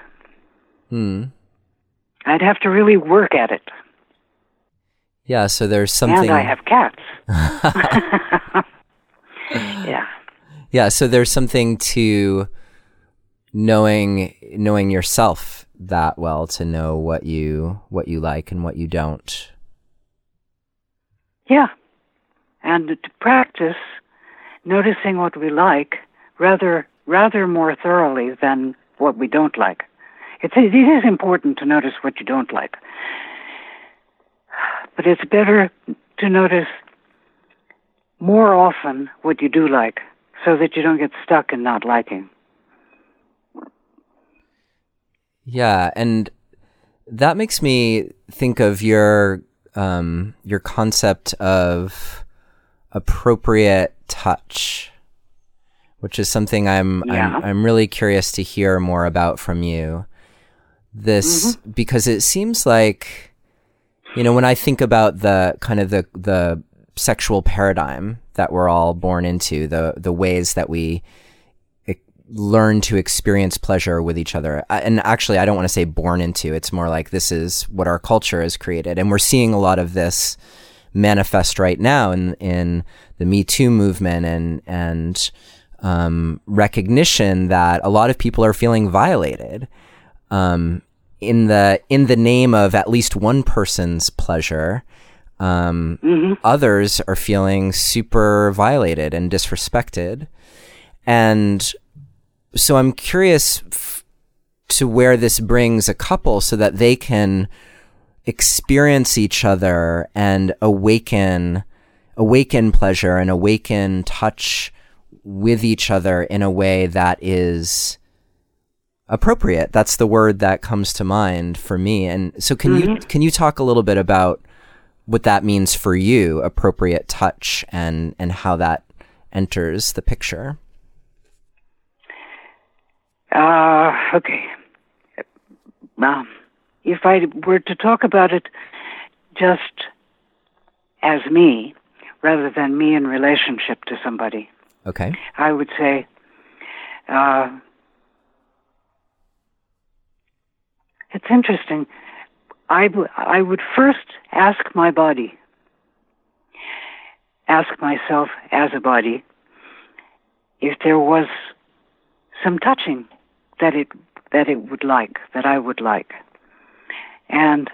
I'd have to really work at it. Yeah, so there's something... And I have cats. Yeah. Yeah, so there's something to knowing yourself that well, to know what you like and what you don't. Yeah. And to practice noticing what we like rather more thoroughly than what we don't like. It is important to notice what you don't like. But it's better to notice more often what you do like, so that you don't get stuck in not liking. Yeah, and that makes me think of your concept of appropriate touch, which is something I'm really curious to hear more about from you. This because it seems like, when I think about the kind of the sexual paradigm that we're all born into, the ways that we learn to experience pleasure with each other. And actually, I don't want to say born into, it's more like this is what our culture has created. And we're seeing a lot of this manifest right now in Me Too movement and recognition that a lot of people are feeling violated in the name of at least one person's pleasure. Others are feeling super violated and disrespected. And so I'm curious to where this brings a couple so that they can experience each other and awaken pleasure and awaken touch with each other in a way that is appropriate. That's the word that comes to mind for me. And so can you talk a little bit about what that means for you, appropriate touch, and how that enters the picture? Okay. If I were to talk about it just as me, rather than me in relationship to somebody, okay, I would say, it's interesting. I would first ask my body, ask myself as a body, if there was some touching that it would like, that I would like, and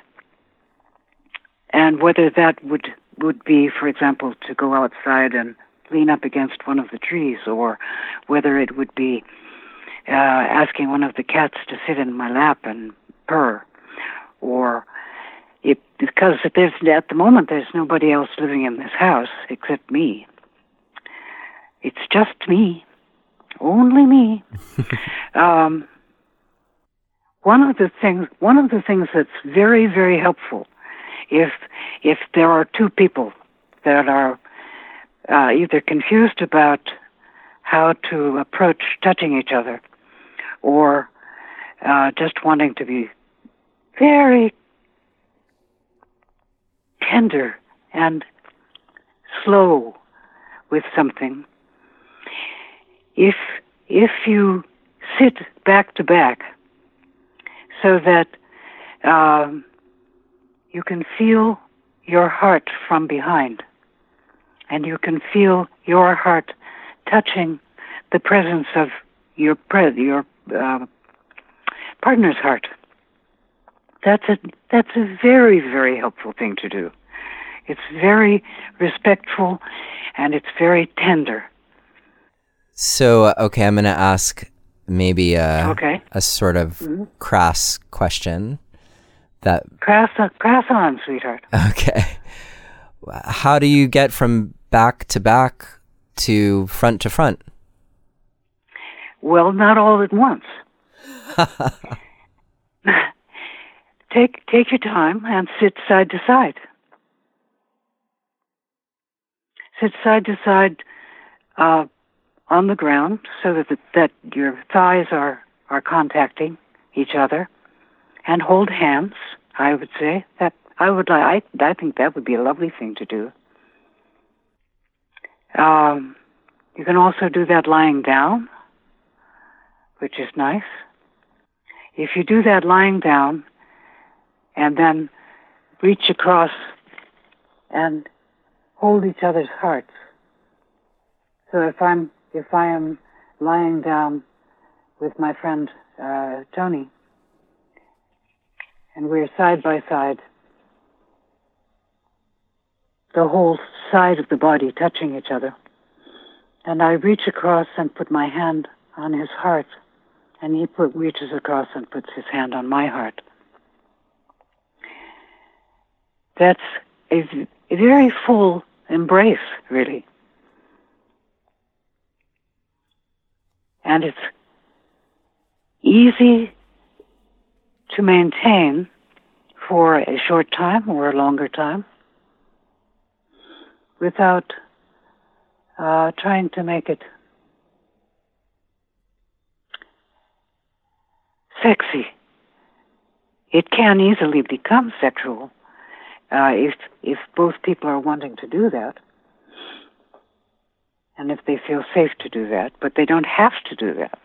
whether that would be, for example, to go outside and lean up against one of the trees, or whether it would be asking one of the cats to sit in my lap and purr, or because at the moment there's nobody else living in this house except me. It's just me, only me. One of the things that's very, very helpful, if there are two people that are either confused about how to approach touching each other, or just wanting to be very tender and slow with something, if you sit back to back so that you can feel your heart from behind, and you can feel your heart touching the presence of your partner's heart. That's a very, very helpful thing to do. It's very respectful, and it's very tender. So, okay, I'm going to ask maybe a sort of crass question. Crass on, sweetheart. Okay. How do you get from back to back to front? Well, not all at once. Take your time and sit side to side. Sit side to side on the ground, so that your thighs are contacting each other, and hold hands. I would say that I think that would be a lovely thing to do. You can also do that lying down, which is nice. If you do that lying down, and then reach across and hold each other's hearts. So if I am lying down with my friend Tony, and we're side by side, the whole side of the body touching each other, and I reach across and put my hand on his heart, and he reaches across and puts his hand on my heart. That's a very full embrace, really. And it's easy to maintain for a short time or a longer time without trying to make it sexy. It can easily become sexual if both people are wanting to do that, and if they feel safe to do that, but they don't have to do that.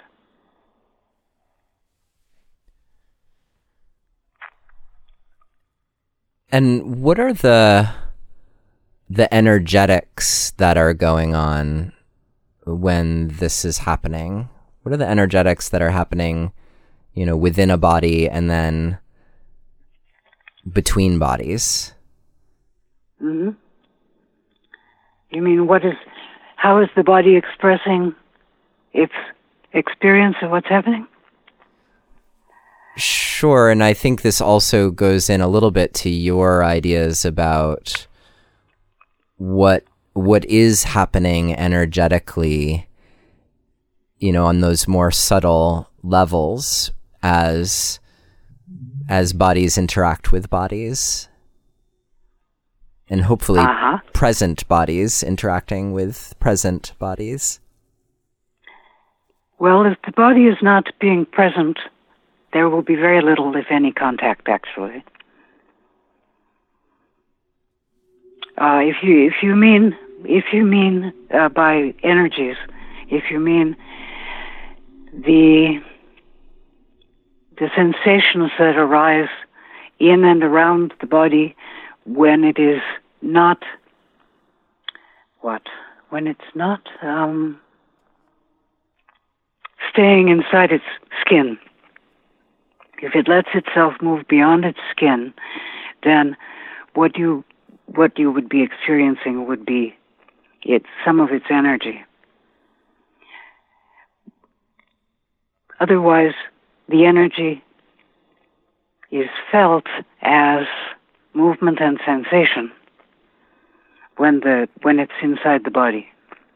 And what are the the energetics that are going on when this is happening? What are the energetics that are happening, within a body and then between bodies? Mm-hmm. You mean how is the body expressing its experience of what's happening? Sure, and I think this also goes in a little bit to your ideas about what is happening energetically, on those more subtle levels as bodies interact with bodies, and hopefully present bodies interacting with present bodies. Well, if the body is not being present, there will be very little, if any, contact, actually. If you mean by energies, if you mean the sensations that arise in and around the body when it is not staying inside its skin. If it lets itself move beyond its skin, then what you would be experiencing would be some of its energy. Otherwise, the energy is felt as movement and sensation when it's inside the body.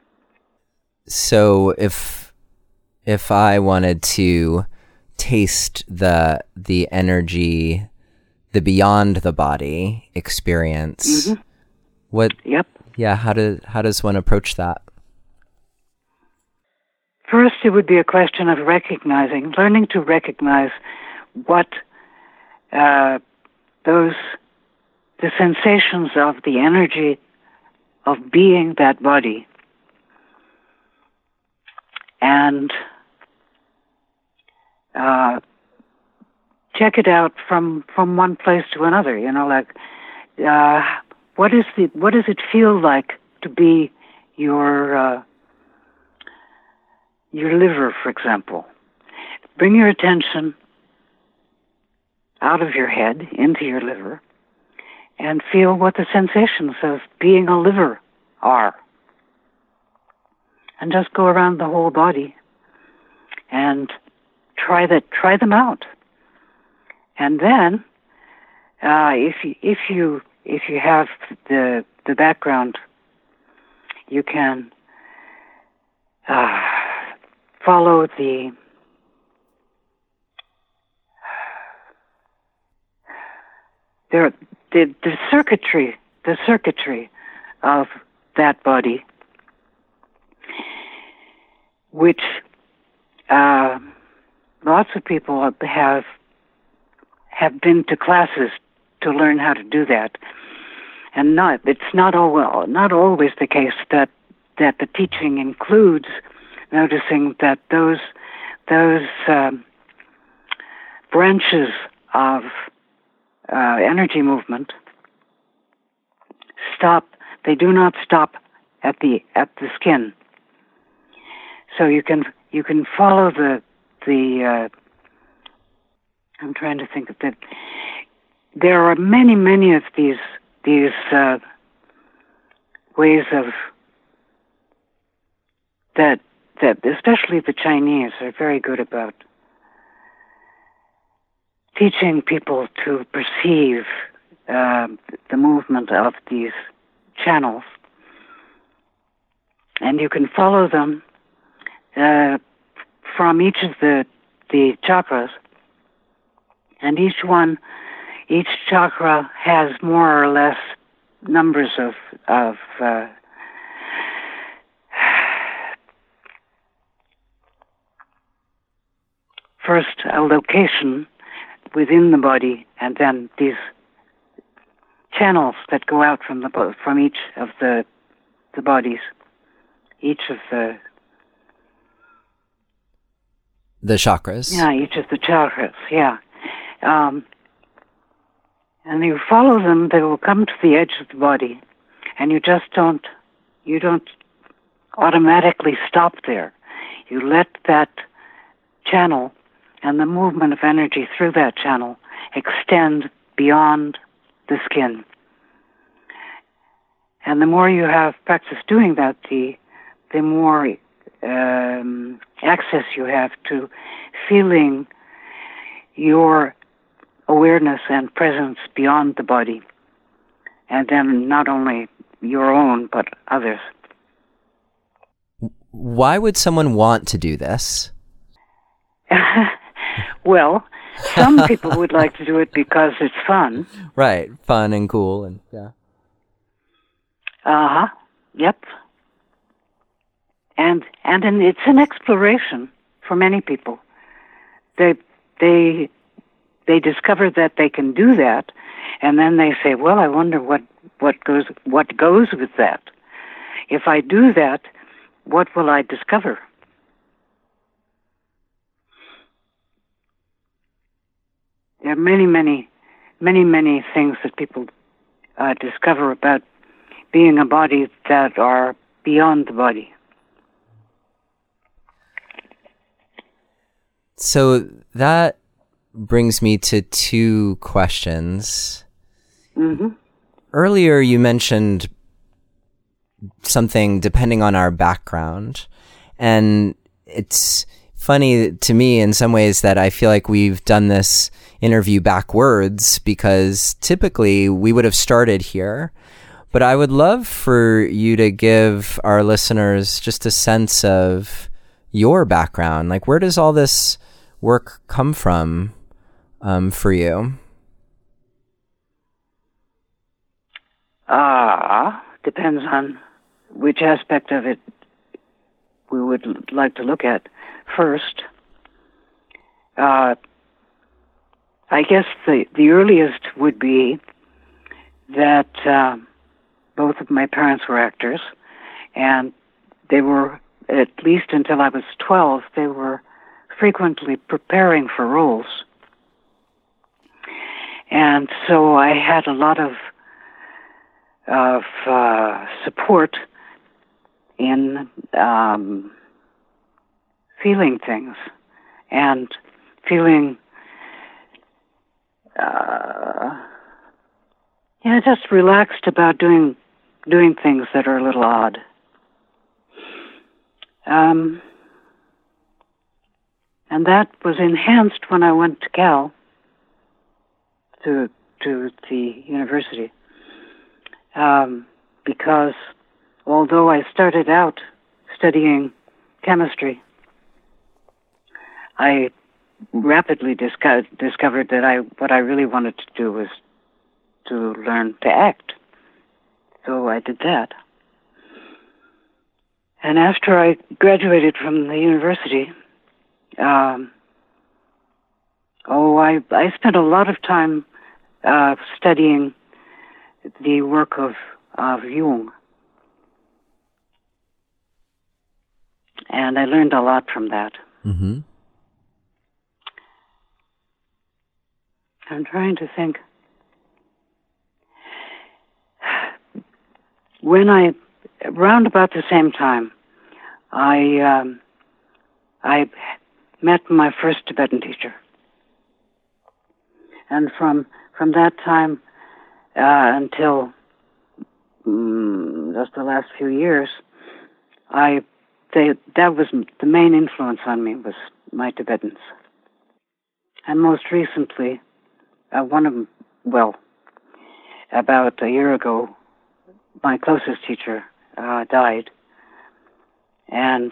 So if I wanted to taste the energy, the beyond the body experience, Yep. Yeah, how does one approach that? First, it would be a question of learning to recognize what the sensations of the energy of being that body, and check it out from one place to another. What does it feel like to be your liver, for example? Bring your attention out of your head into your liver and feel what the sensations of being a liver are. And just go around the whole body and try them out. And then, if you have the background, you can follow the circuitry of that body, which lots of people have been to classes to learn how to do that, and it's not always the case that the teaching includes noticing that those branches of energy movement stop. They do not stop at the skin. So you can follow the I'm trying to think of that. There are many of these ways of that especially the Chinese are very good about teaching people to perceive the movement of these channels, and you can follow them from each of the chakras, and each chakra has more or less numbers of first a location within the body, and then these channels that go out from each of the bodies, each of the chakras. Yeah, each of the chakras. Yeah, and you follow them; they will come to the edge of the body, And you don't automatically stop there. You let that channel and the movement of energy through that channel extend beyond the skin. And the more you have practice doing that, the more access you have to feeling your awareness and presence beyond the body. And then not only your own, but others. Why would someone want to do this? Well, some people would like to do it because it's fun. Right, fun and cool, and yeah. Yep. And it's an exploration for many people. They discover that they can do that, and then they say, "Well, I wonder what goes with that. If I do that, what will I discover?" There are many things that people discover about being a body that are beyond the body. So that brings me to two questions. Mm-hmm. Earlier, you mentioned something depending on our background, and it's funny to me in some ways that I feel like we've done this interview backwards, because typically we would have started here. But I would love for you to give our listeners just a sense of your background. Like, where does all this work come from for you? Depends on which aspect of it we would like to look at first. I guess the earliest would be that both of my parents were actors, and they were, at least until I was 12, they were frequently preparing for roles. And so I had a lot of support in feeling things and feeling just relaxed about doing things that are a little odd. And that was enhanced when I went to Cal, to the university, because although I started out studying chemistry, I rapidly discovered that what I really wanted to do was to learn to act. So I did that. And after I graduated from the university, I spent a lot of time studying the work of Jung. And I learned a lot from that. Mm-hmm. I'm trying to think. Around about the same time, I met my first Tibetan teacher. And from that time until just the last few years, that was the main influence on me, was my Tibetans. And most recently, one of them, about a year ago, my closest teacher died. And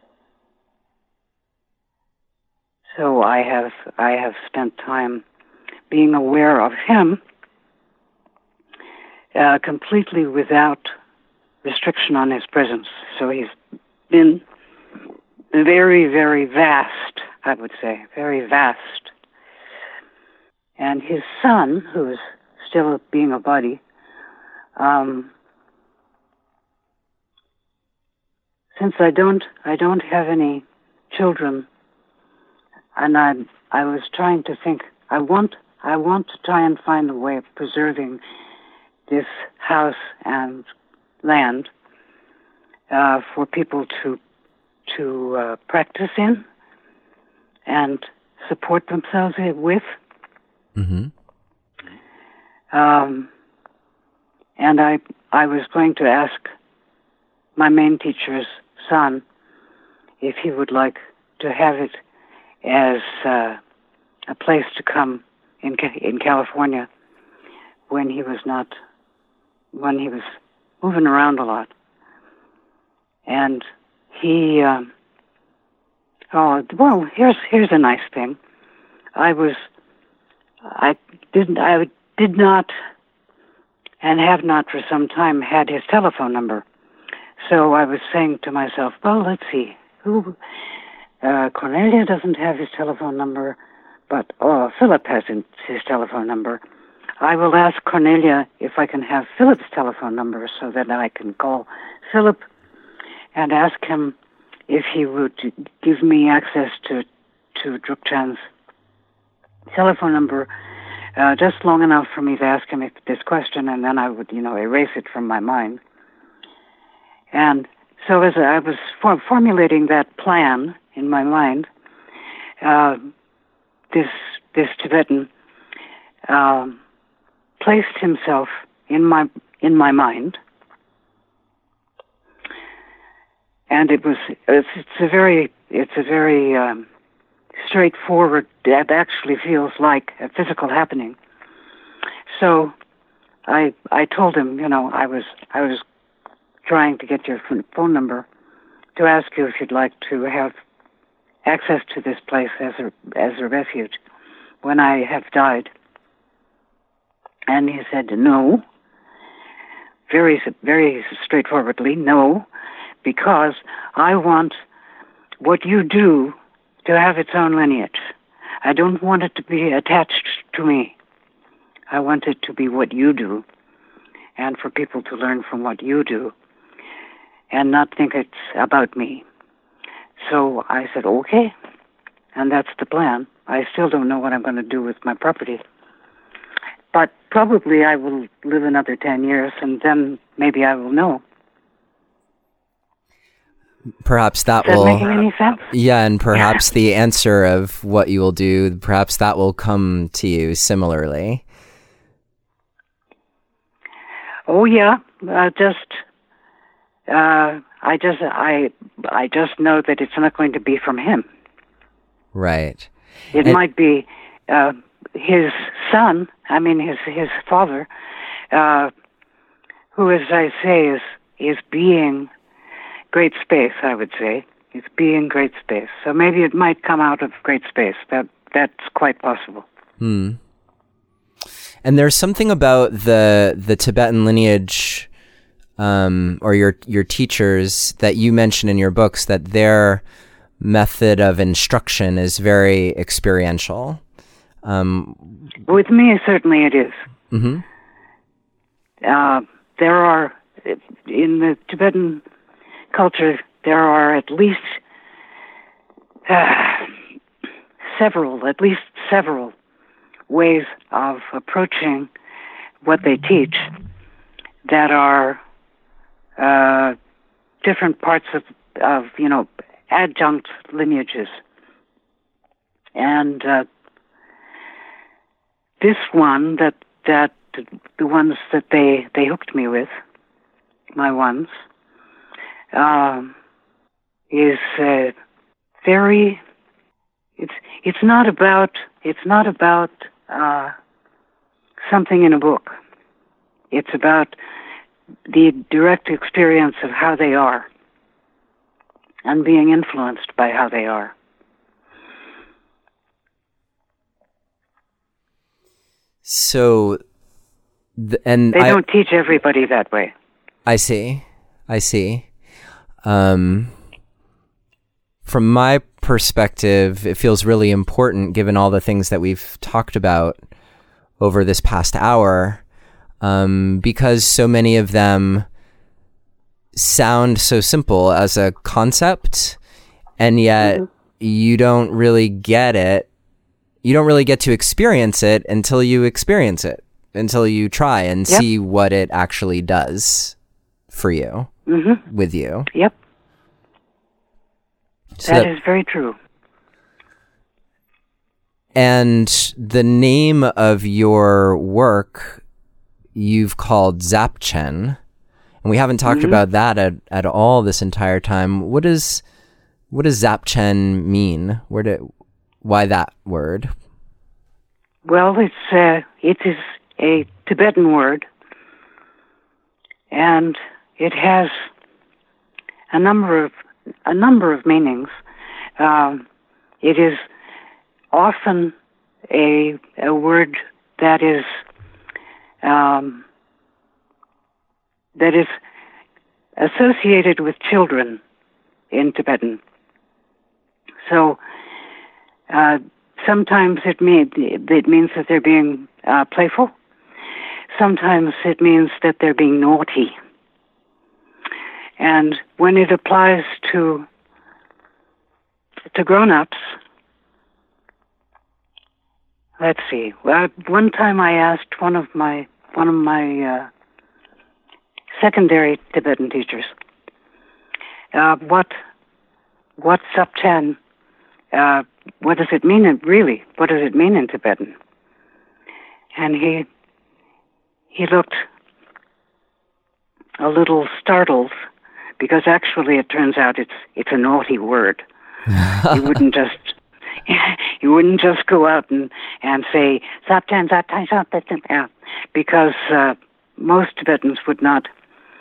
so I have spent time being aware of him completely without restriction on his presence. So he's been very, very vast, I would say, very vast. And his son, who is still being a buddy, since I don't have any children, and I was trying to think, I want to try and find a way of preserving this house and land for people to practice in and support themselves with. Mm-hmm. And I was going to ask my main teacher's son if he would like to have it as a place to come in California when he was moving around a lot. And he, here's a nice thing. I did not and have not for some time had his telephone number. So I was saying to myself, well, let's see, Cornelia doesn't have his telephone number, but Philip has his telephone number. I will ask Cornelia if I can have Philip's telephone number so that I can call Philip and ask him if he would give me access to Drukchan's telephone number just long enough for me to ask him this question, and then I would, erase it from my mind. And so as I was formulating that plan in my mind, this Tibetan placed himself in my mind, and it's a very straightforward. That actually feels like a physical happening. So I told him, I was trying to get your phone number to ask you if you'd like to have access to this place as a refuge when I have died. And he said, no, very, very straightforwardly, no, because I want what you do to have its own lineage. I don't want it to be attached to me. I want it to be what you do, and for people to learn from what you do, and not think it's about me. So I said, okay, and that's the plan. I still don't know what I'm going to do with my property. But probably I will live another 10 years, and then maybe I will know. Perhaps that will... Is that making any sense? Yeah, and perhaps the answer of what you will do, perhaps that will come to you similarly. Oh, yeah. I just know that it's not going to be from him. Right. It might be his son, his father, who, as I say, is being great space, I would say. It's being great space. So maybe it might come out of great space. That's quite possible. Hmm. And there's something about the Tibetan lineage, or your teachers that you mention in your books, that their method of instruction is very experiential. With me, certainly it is. Mm-hmm. There are, in the Tibetan culture, there are at least several ways of approaching what they teach that are different parts of adjunct lineages. And this one that the ones that they hooked me with, my ones, is very. It's not about something in a book. It's about the direct experience of how they are and being influenced by how they are. So, they don't teach everybody that way. I see. From my perspective, it feels really important, given all the things that we've talked about over this past hour, because so many of them sound so simple as a concept, and yet you don't really get it. You don't really get to experience it until you experience it, until you try and see what it actually does for you, with you. Yep. So that is very true. And the name of your work you've called Dzapchen, and we haven't talked about that at all this entire time. What does Dzapchen mean? Why that word? Well, it is a Tibetan word, and it has a number of meanings. It is often a word that is associated with children in Tibetan. So sometimes it means that they're being playful. Sometimes it means that they're being naughty. And when it applies to grown-ups, let's see. Well, one time I asked one of my secondary Tibetan teachers, what Dzapchen, what does it mean really? What does it mean in Tibetan? And he looked a little startled, because actually it turns out it's a naughty word. You wouldn't just go out and say Dzapchen, Dzapchen, because most Tibetans would not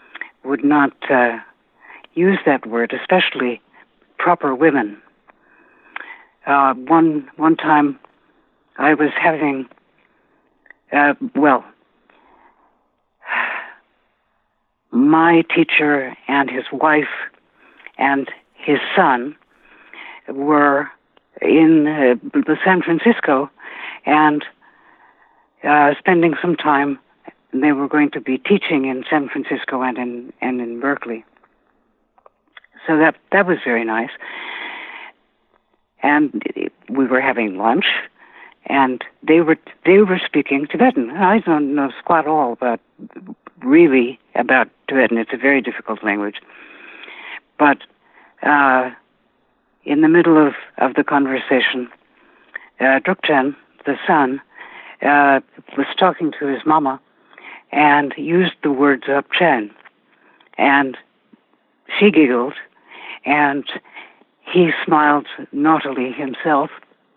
use that word, especially proper women. One time I was having my teacher and his wife and his son were in San Francisco and spending some time. They were going to be teaching in San Francisco and in Berkeley. So that was very nice. And we were having lunch, and they were speaking Tibetan. I don't know squat all about Tibetan. It's a very difficult language. But in the middle of the conversation, Drukchen, the son, was talking to his mama and used the word Dzapchen. And she giggled, and he smiled naughtily himself.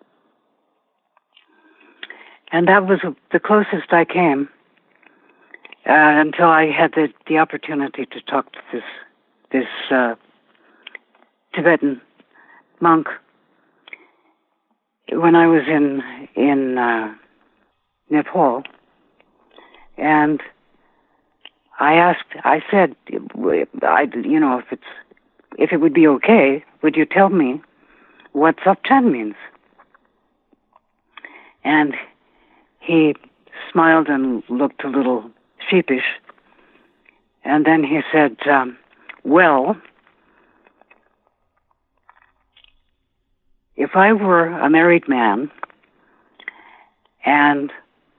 And that was the closest I came until I had the opportunity to talk to this Tibetan monk when I was in Nepal. And I said, if it would be okay, would you tell me what Dzapchen means? And he smiled and looked a little sheepish. And then he said, well, if I were a married man and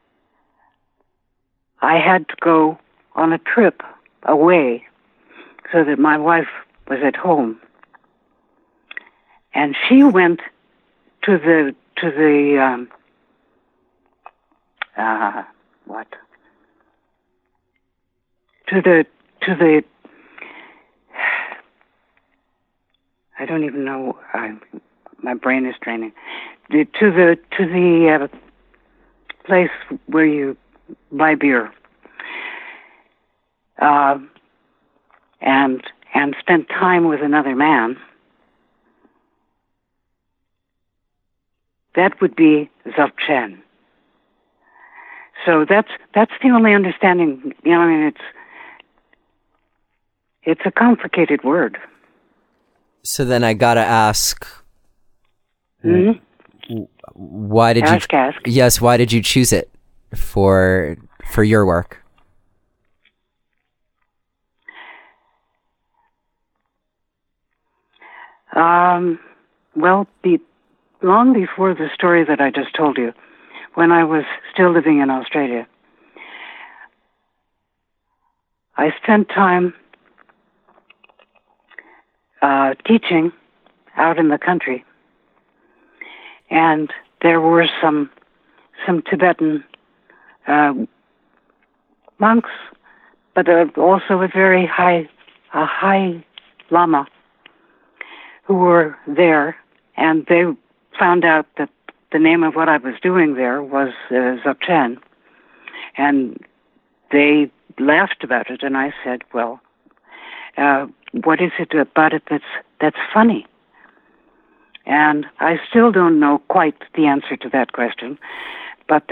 I had to go on a trip away so that my wife was at home, and she went to the I don't even know, my brain is draining, to the place where you buy beer, and spent time with another man, that would be Dzapchen. So that's the only understanding. It's a complicated word. So then I gotta ask, why did ask. Yes, why did you choose it for your work? Well, long before the story that I just told you, when I was still living in Australia, I spent time teaching out in the country, and there were some Tibetan monks, but also a high lama who were there, and they found out that the name of what I was doing there was Dzogchen, and they laughed about it, and I said, well, what is it about it that's funny? And I still don't know quite the answer to that question, but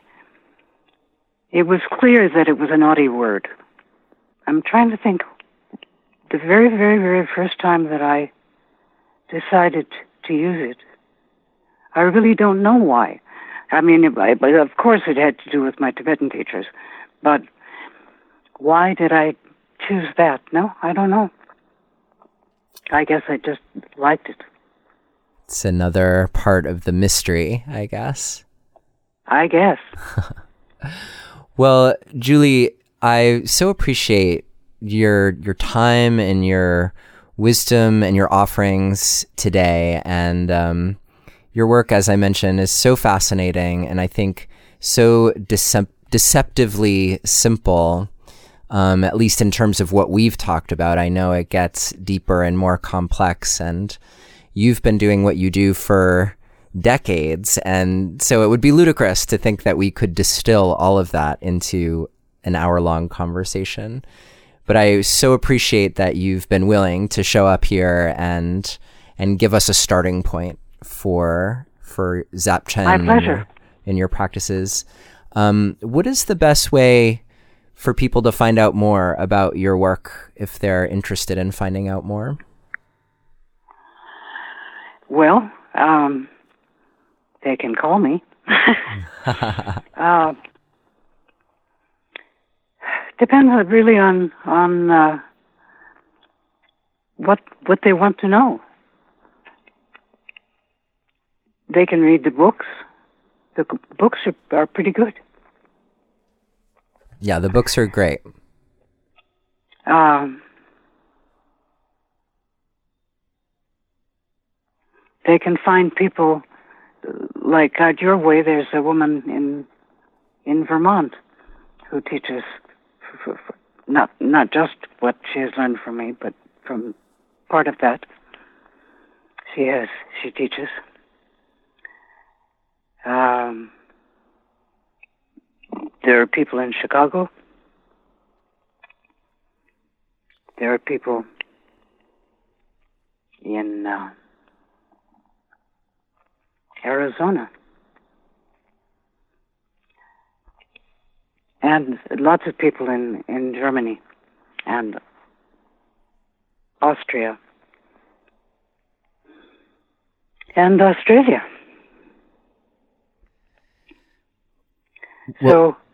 it was clear that it was a naughty word. I'm trying to think, the very, very, very first time that I decided to use it, I really don't know why. I mean, of course it had to do with my Tibetan teachers, but why did I choose that? No, I don't know. I guess I just liked it. It's another part of the mystery, I guess. I guess. Well, Julie, I so appreciate your time and your wisdom and your offerings today. And your work, as I mentioned, is so fascinating and I think so deceptively simple, at least in terms of what we've talked about. I know it gets deeper and more complex, and you've been doing what you do for decades, and so it would be ludicrous to think that we could distill all of that into an hour-long conversation. But I so appreciate that you've been willing to show up here and give us a starting point for Dzogchen. My pleasure. In your practices. What is the best way for people to find out more about your work if they're interested in finding out more? Well, they can call me. Depends really on what they want to know. They can read the books. The books are pretty good. Yeah, the books are great. They can find people like Out Your Way. There's a woman in Vermont who teaches not just what she has learned from me, but from part of that. She teaches. There are people in Chicago. There are people in Arizona. And lots of people in Germany and Austria and Australia. Well, so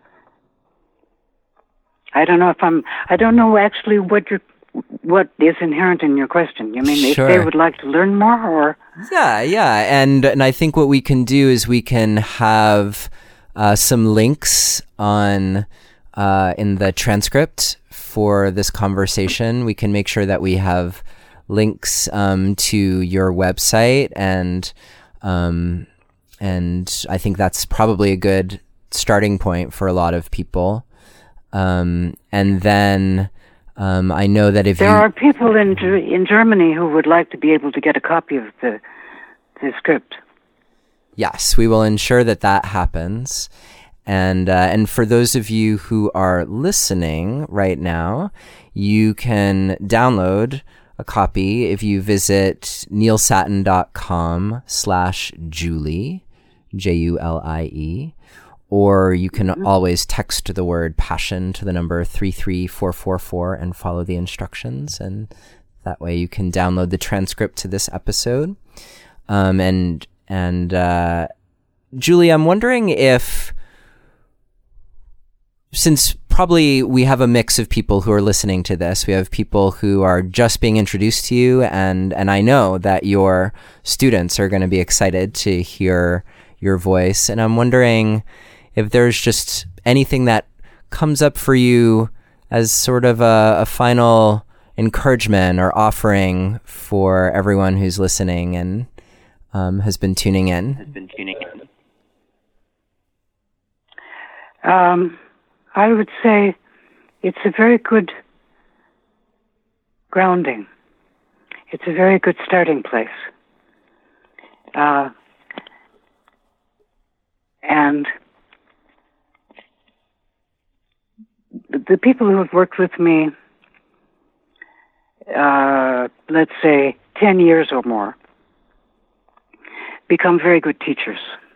I don't know actually what is inherent in your question. You mean Sure. If they would like to learn more, or? Yeah. And I think what we can do is we can have some links on in the transcript for this conversation. We can make sure that we have links to your website, and I think that's probably a good starting point for a lot of people. And then I know that if there are people in Germany who would like to be able to get a copy of the script. Yes, we will ensure that happens. And for those of you who are listening right now, you can download a copy if you visit neilsattin.com/Julie, Julie, or you can always text the word passion to the number 33444 and follow the instructions. And that way you can download the transcript to this episode. And Julie, I'm wondering if, since probably we have a mix of people who are listening to this, we have people who are just being introduced to you, and I know that your students are going to be excited to hear your voice. And I'm wondering if there's just anything that comes up for you as sort of a final encouragement or offering for everyone who's listening and has been tuning in? I would say it's a very good grounding. It's a very good starting place. And the people who have worked with me, let's say 10 years or more, become very good teachers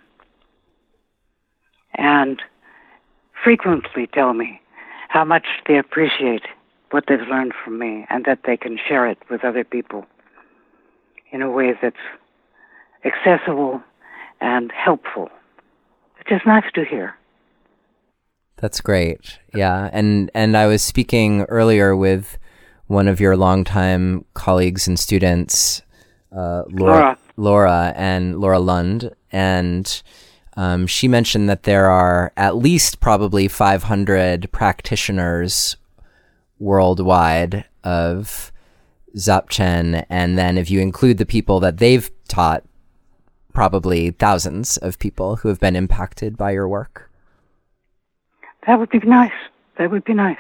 and frequently tell me how much they appreciate what they've learned from me and that they can share it with other people in a way that's accessible and helpful. It's just nice to hear. That's great. Yeah. And I was speaking earlier with one of your longtime colleagues and students, Laura Lund, and she mentioned that there are at least probably 500 practitioners worldwide of Dzogchen, and then if you include the people that they've taught, probably thousands of people who have been impacted by your work. That would be nice. That would be nice.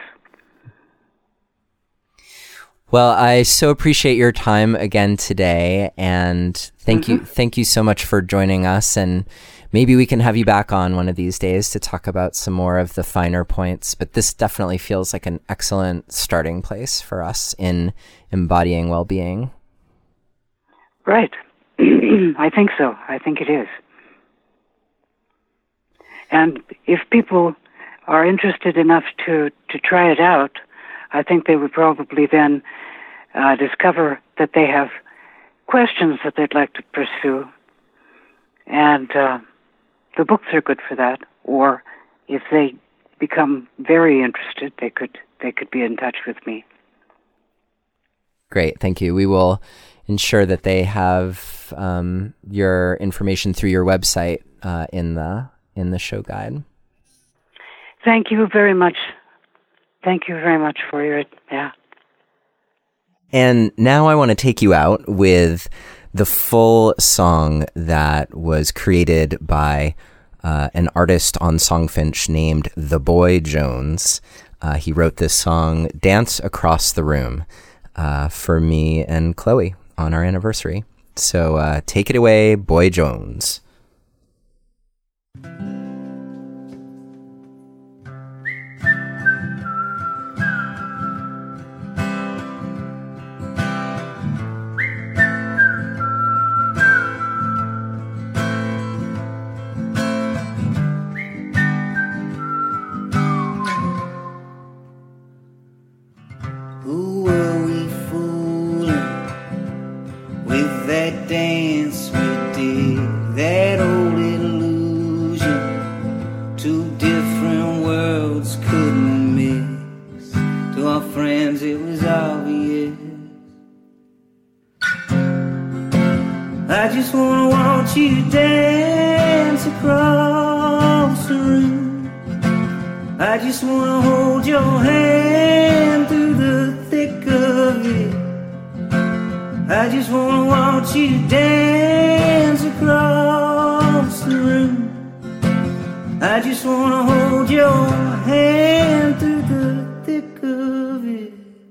Well, I so appreciate your time again today, and thank you so much for joining us, and maybe we can have you back on one of these days to talk about some more of the finer points, but this definitely feels like an excellent starting place for us in embodying well-being. Right. I think so. I think it is. And if people are interested enough to try it out, I think they would probably then discover that they have questions that they'd like to pursue. And the books are good for that. Or if they become very interested, they could be in touch with me. Great, thank you. We will ensure that they have your information through your website in the show guide. Thank you very much. Thank you very much for your, yeah. And now I want to take you out with the full song that was created by an artist on Songfinch named The Boy Jones. He wrote this song, Dance Across the Room, for me and Chloe on our anniversary. So take it away, Boy Jones. Who were we fooling with that dance we did, that old illusion? Two different worlds couldn't mix. To our friends it was obvious. I just wanna watch you dance across the room. I just wanna hold your hand through the thick of it. I just wanna watch you dance across the room. I just wanna hold your hand through the thick of it.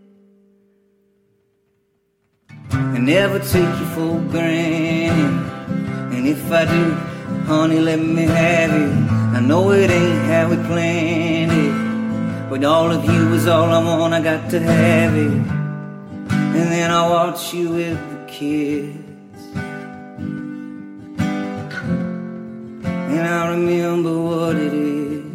And never take you for granted. And if I do, honey, let me have it. I know it ain't how we planned it, but all of you is all I want, I got to have it. And then I watch you with the kids, and I remember what it is.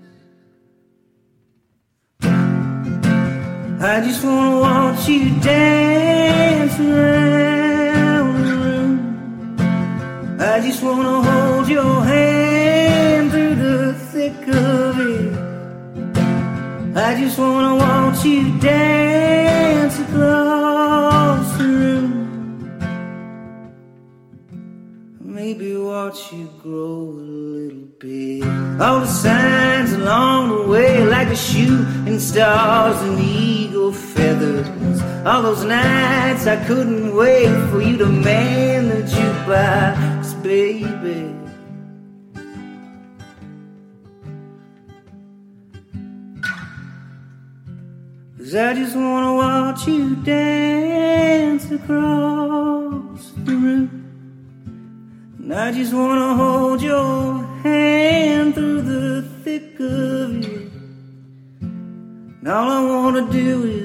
I just wanna watch you dance around the room. I just wanna hold your hand through the thick of it. I just wanna watch you dance across the room. Maybe watch you grow a little bit. All the signs along the way, like a shooting stars and eagle feathers. All those nights I couldn't wait for you to man the jukebox, baby. 'Cause I just wanna watch you dance across the room, and I just wanna hold your hand through the thick of you, and all I wanna do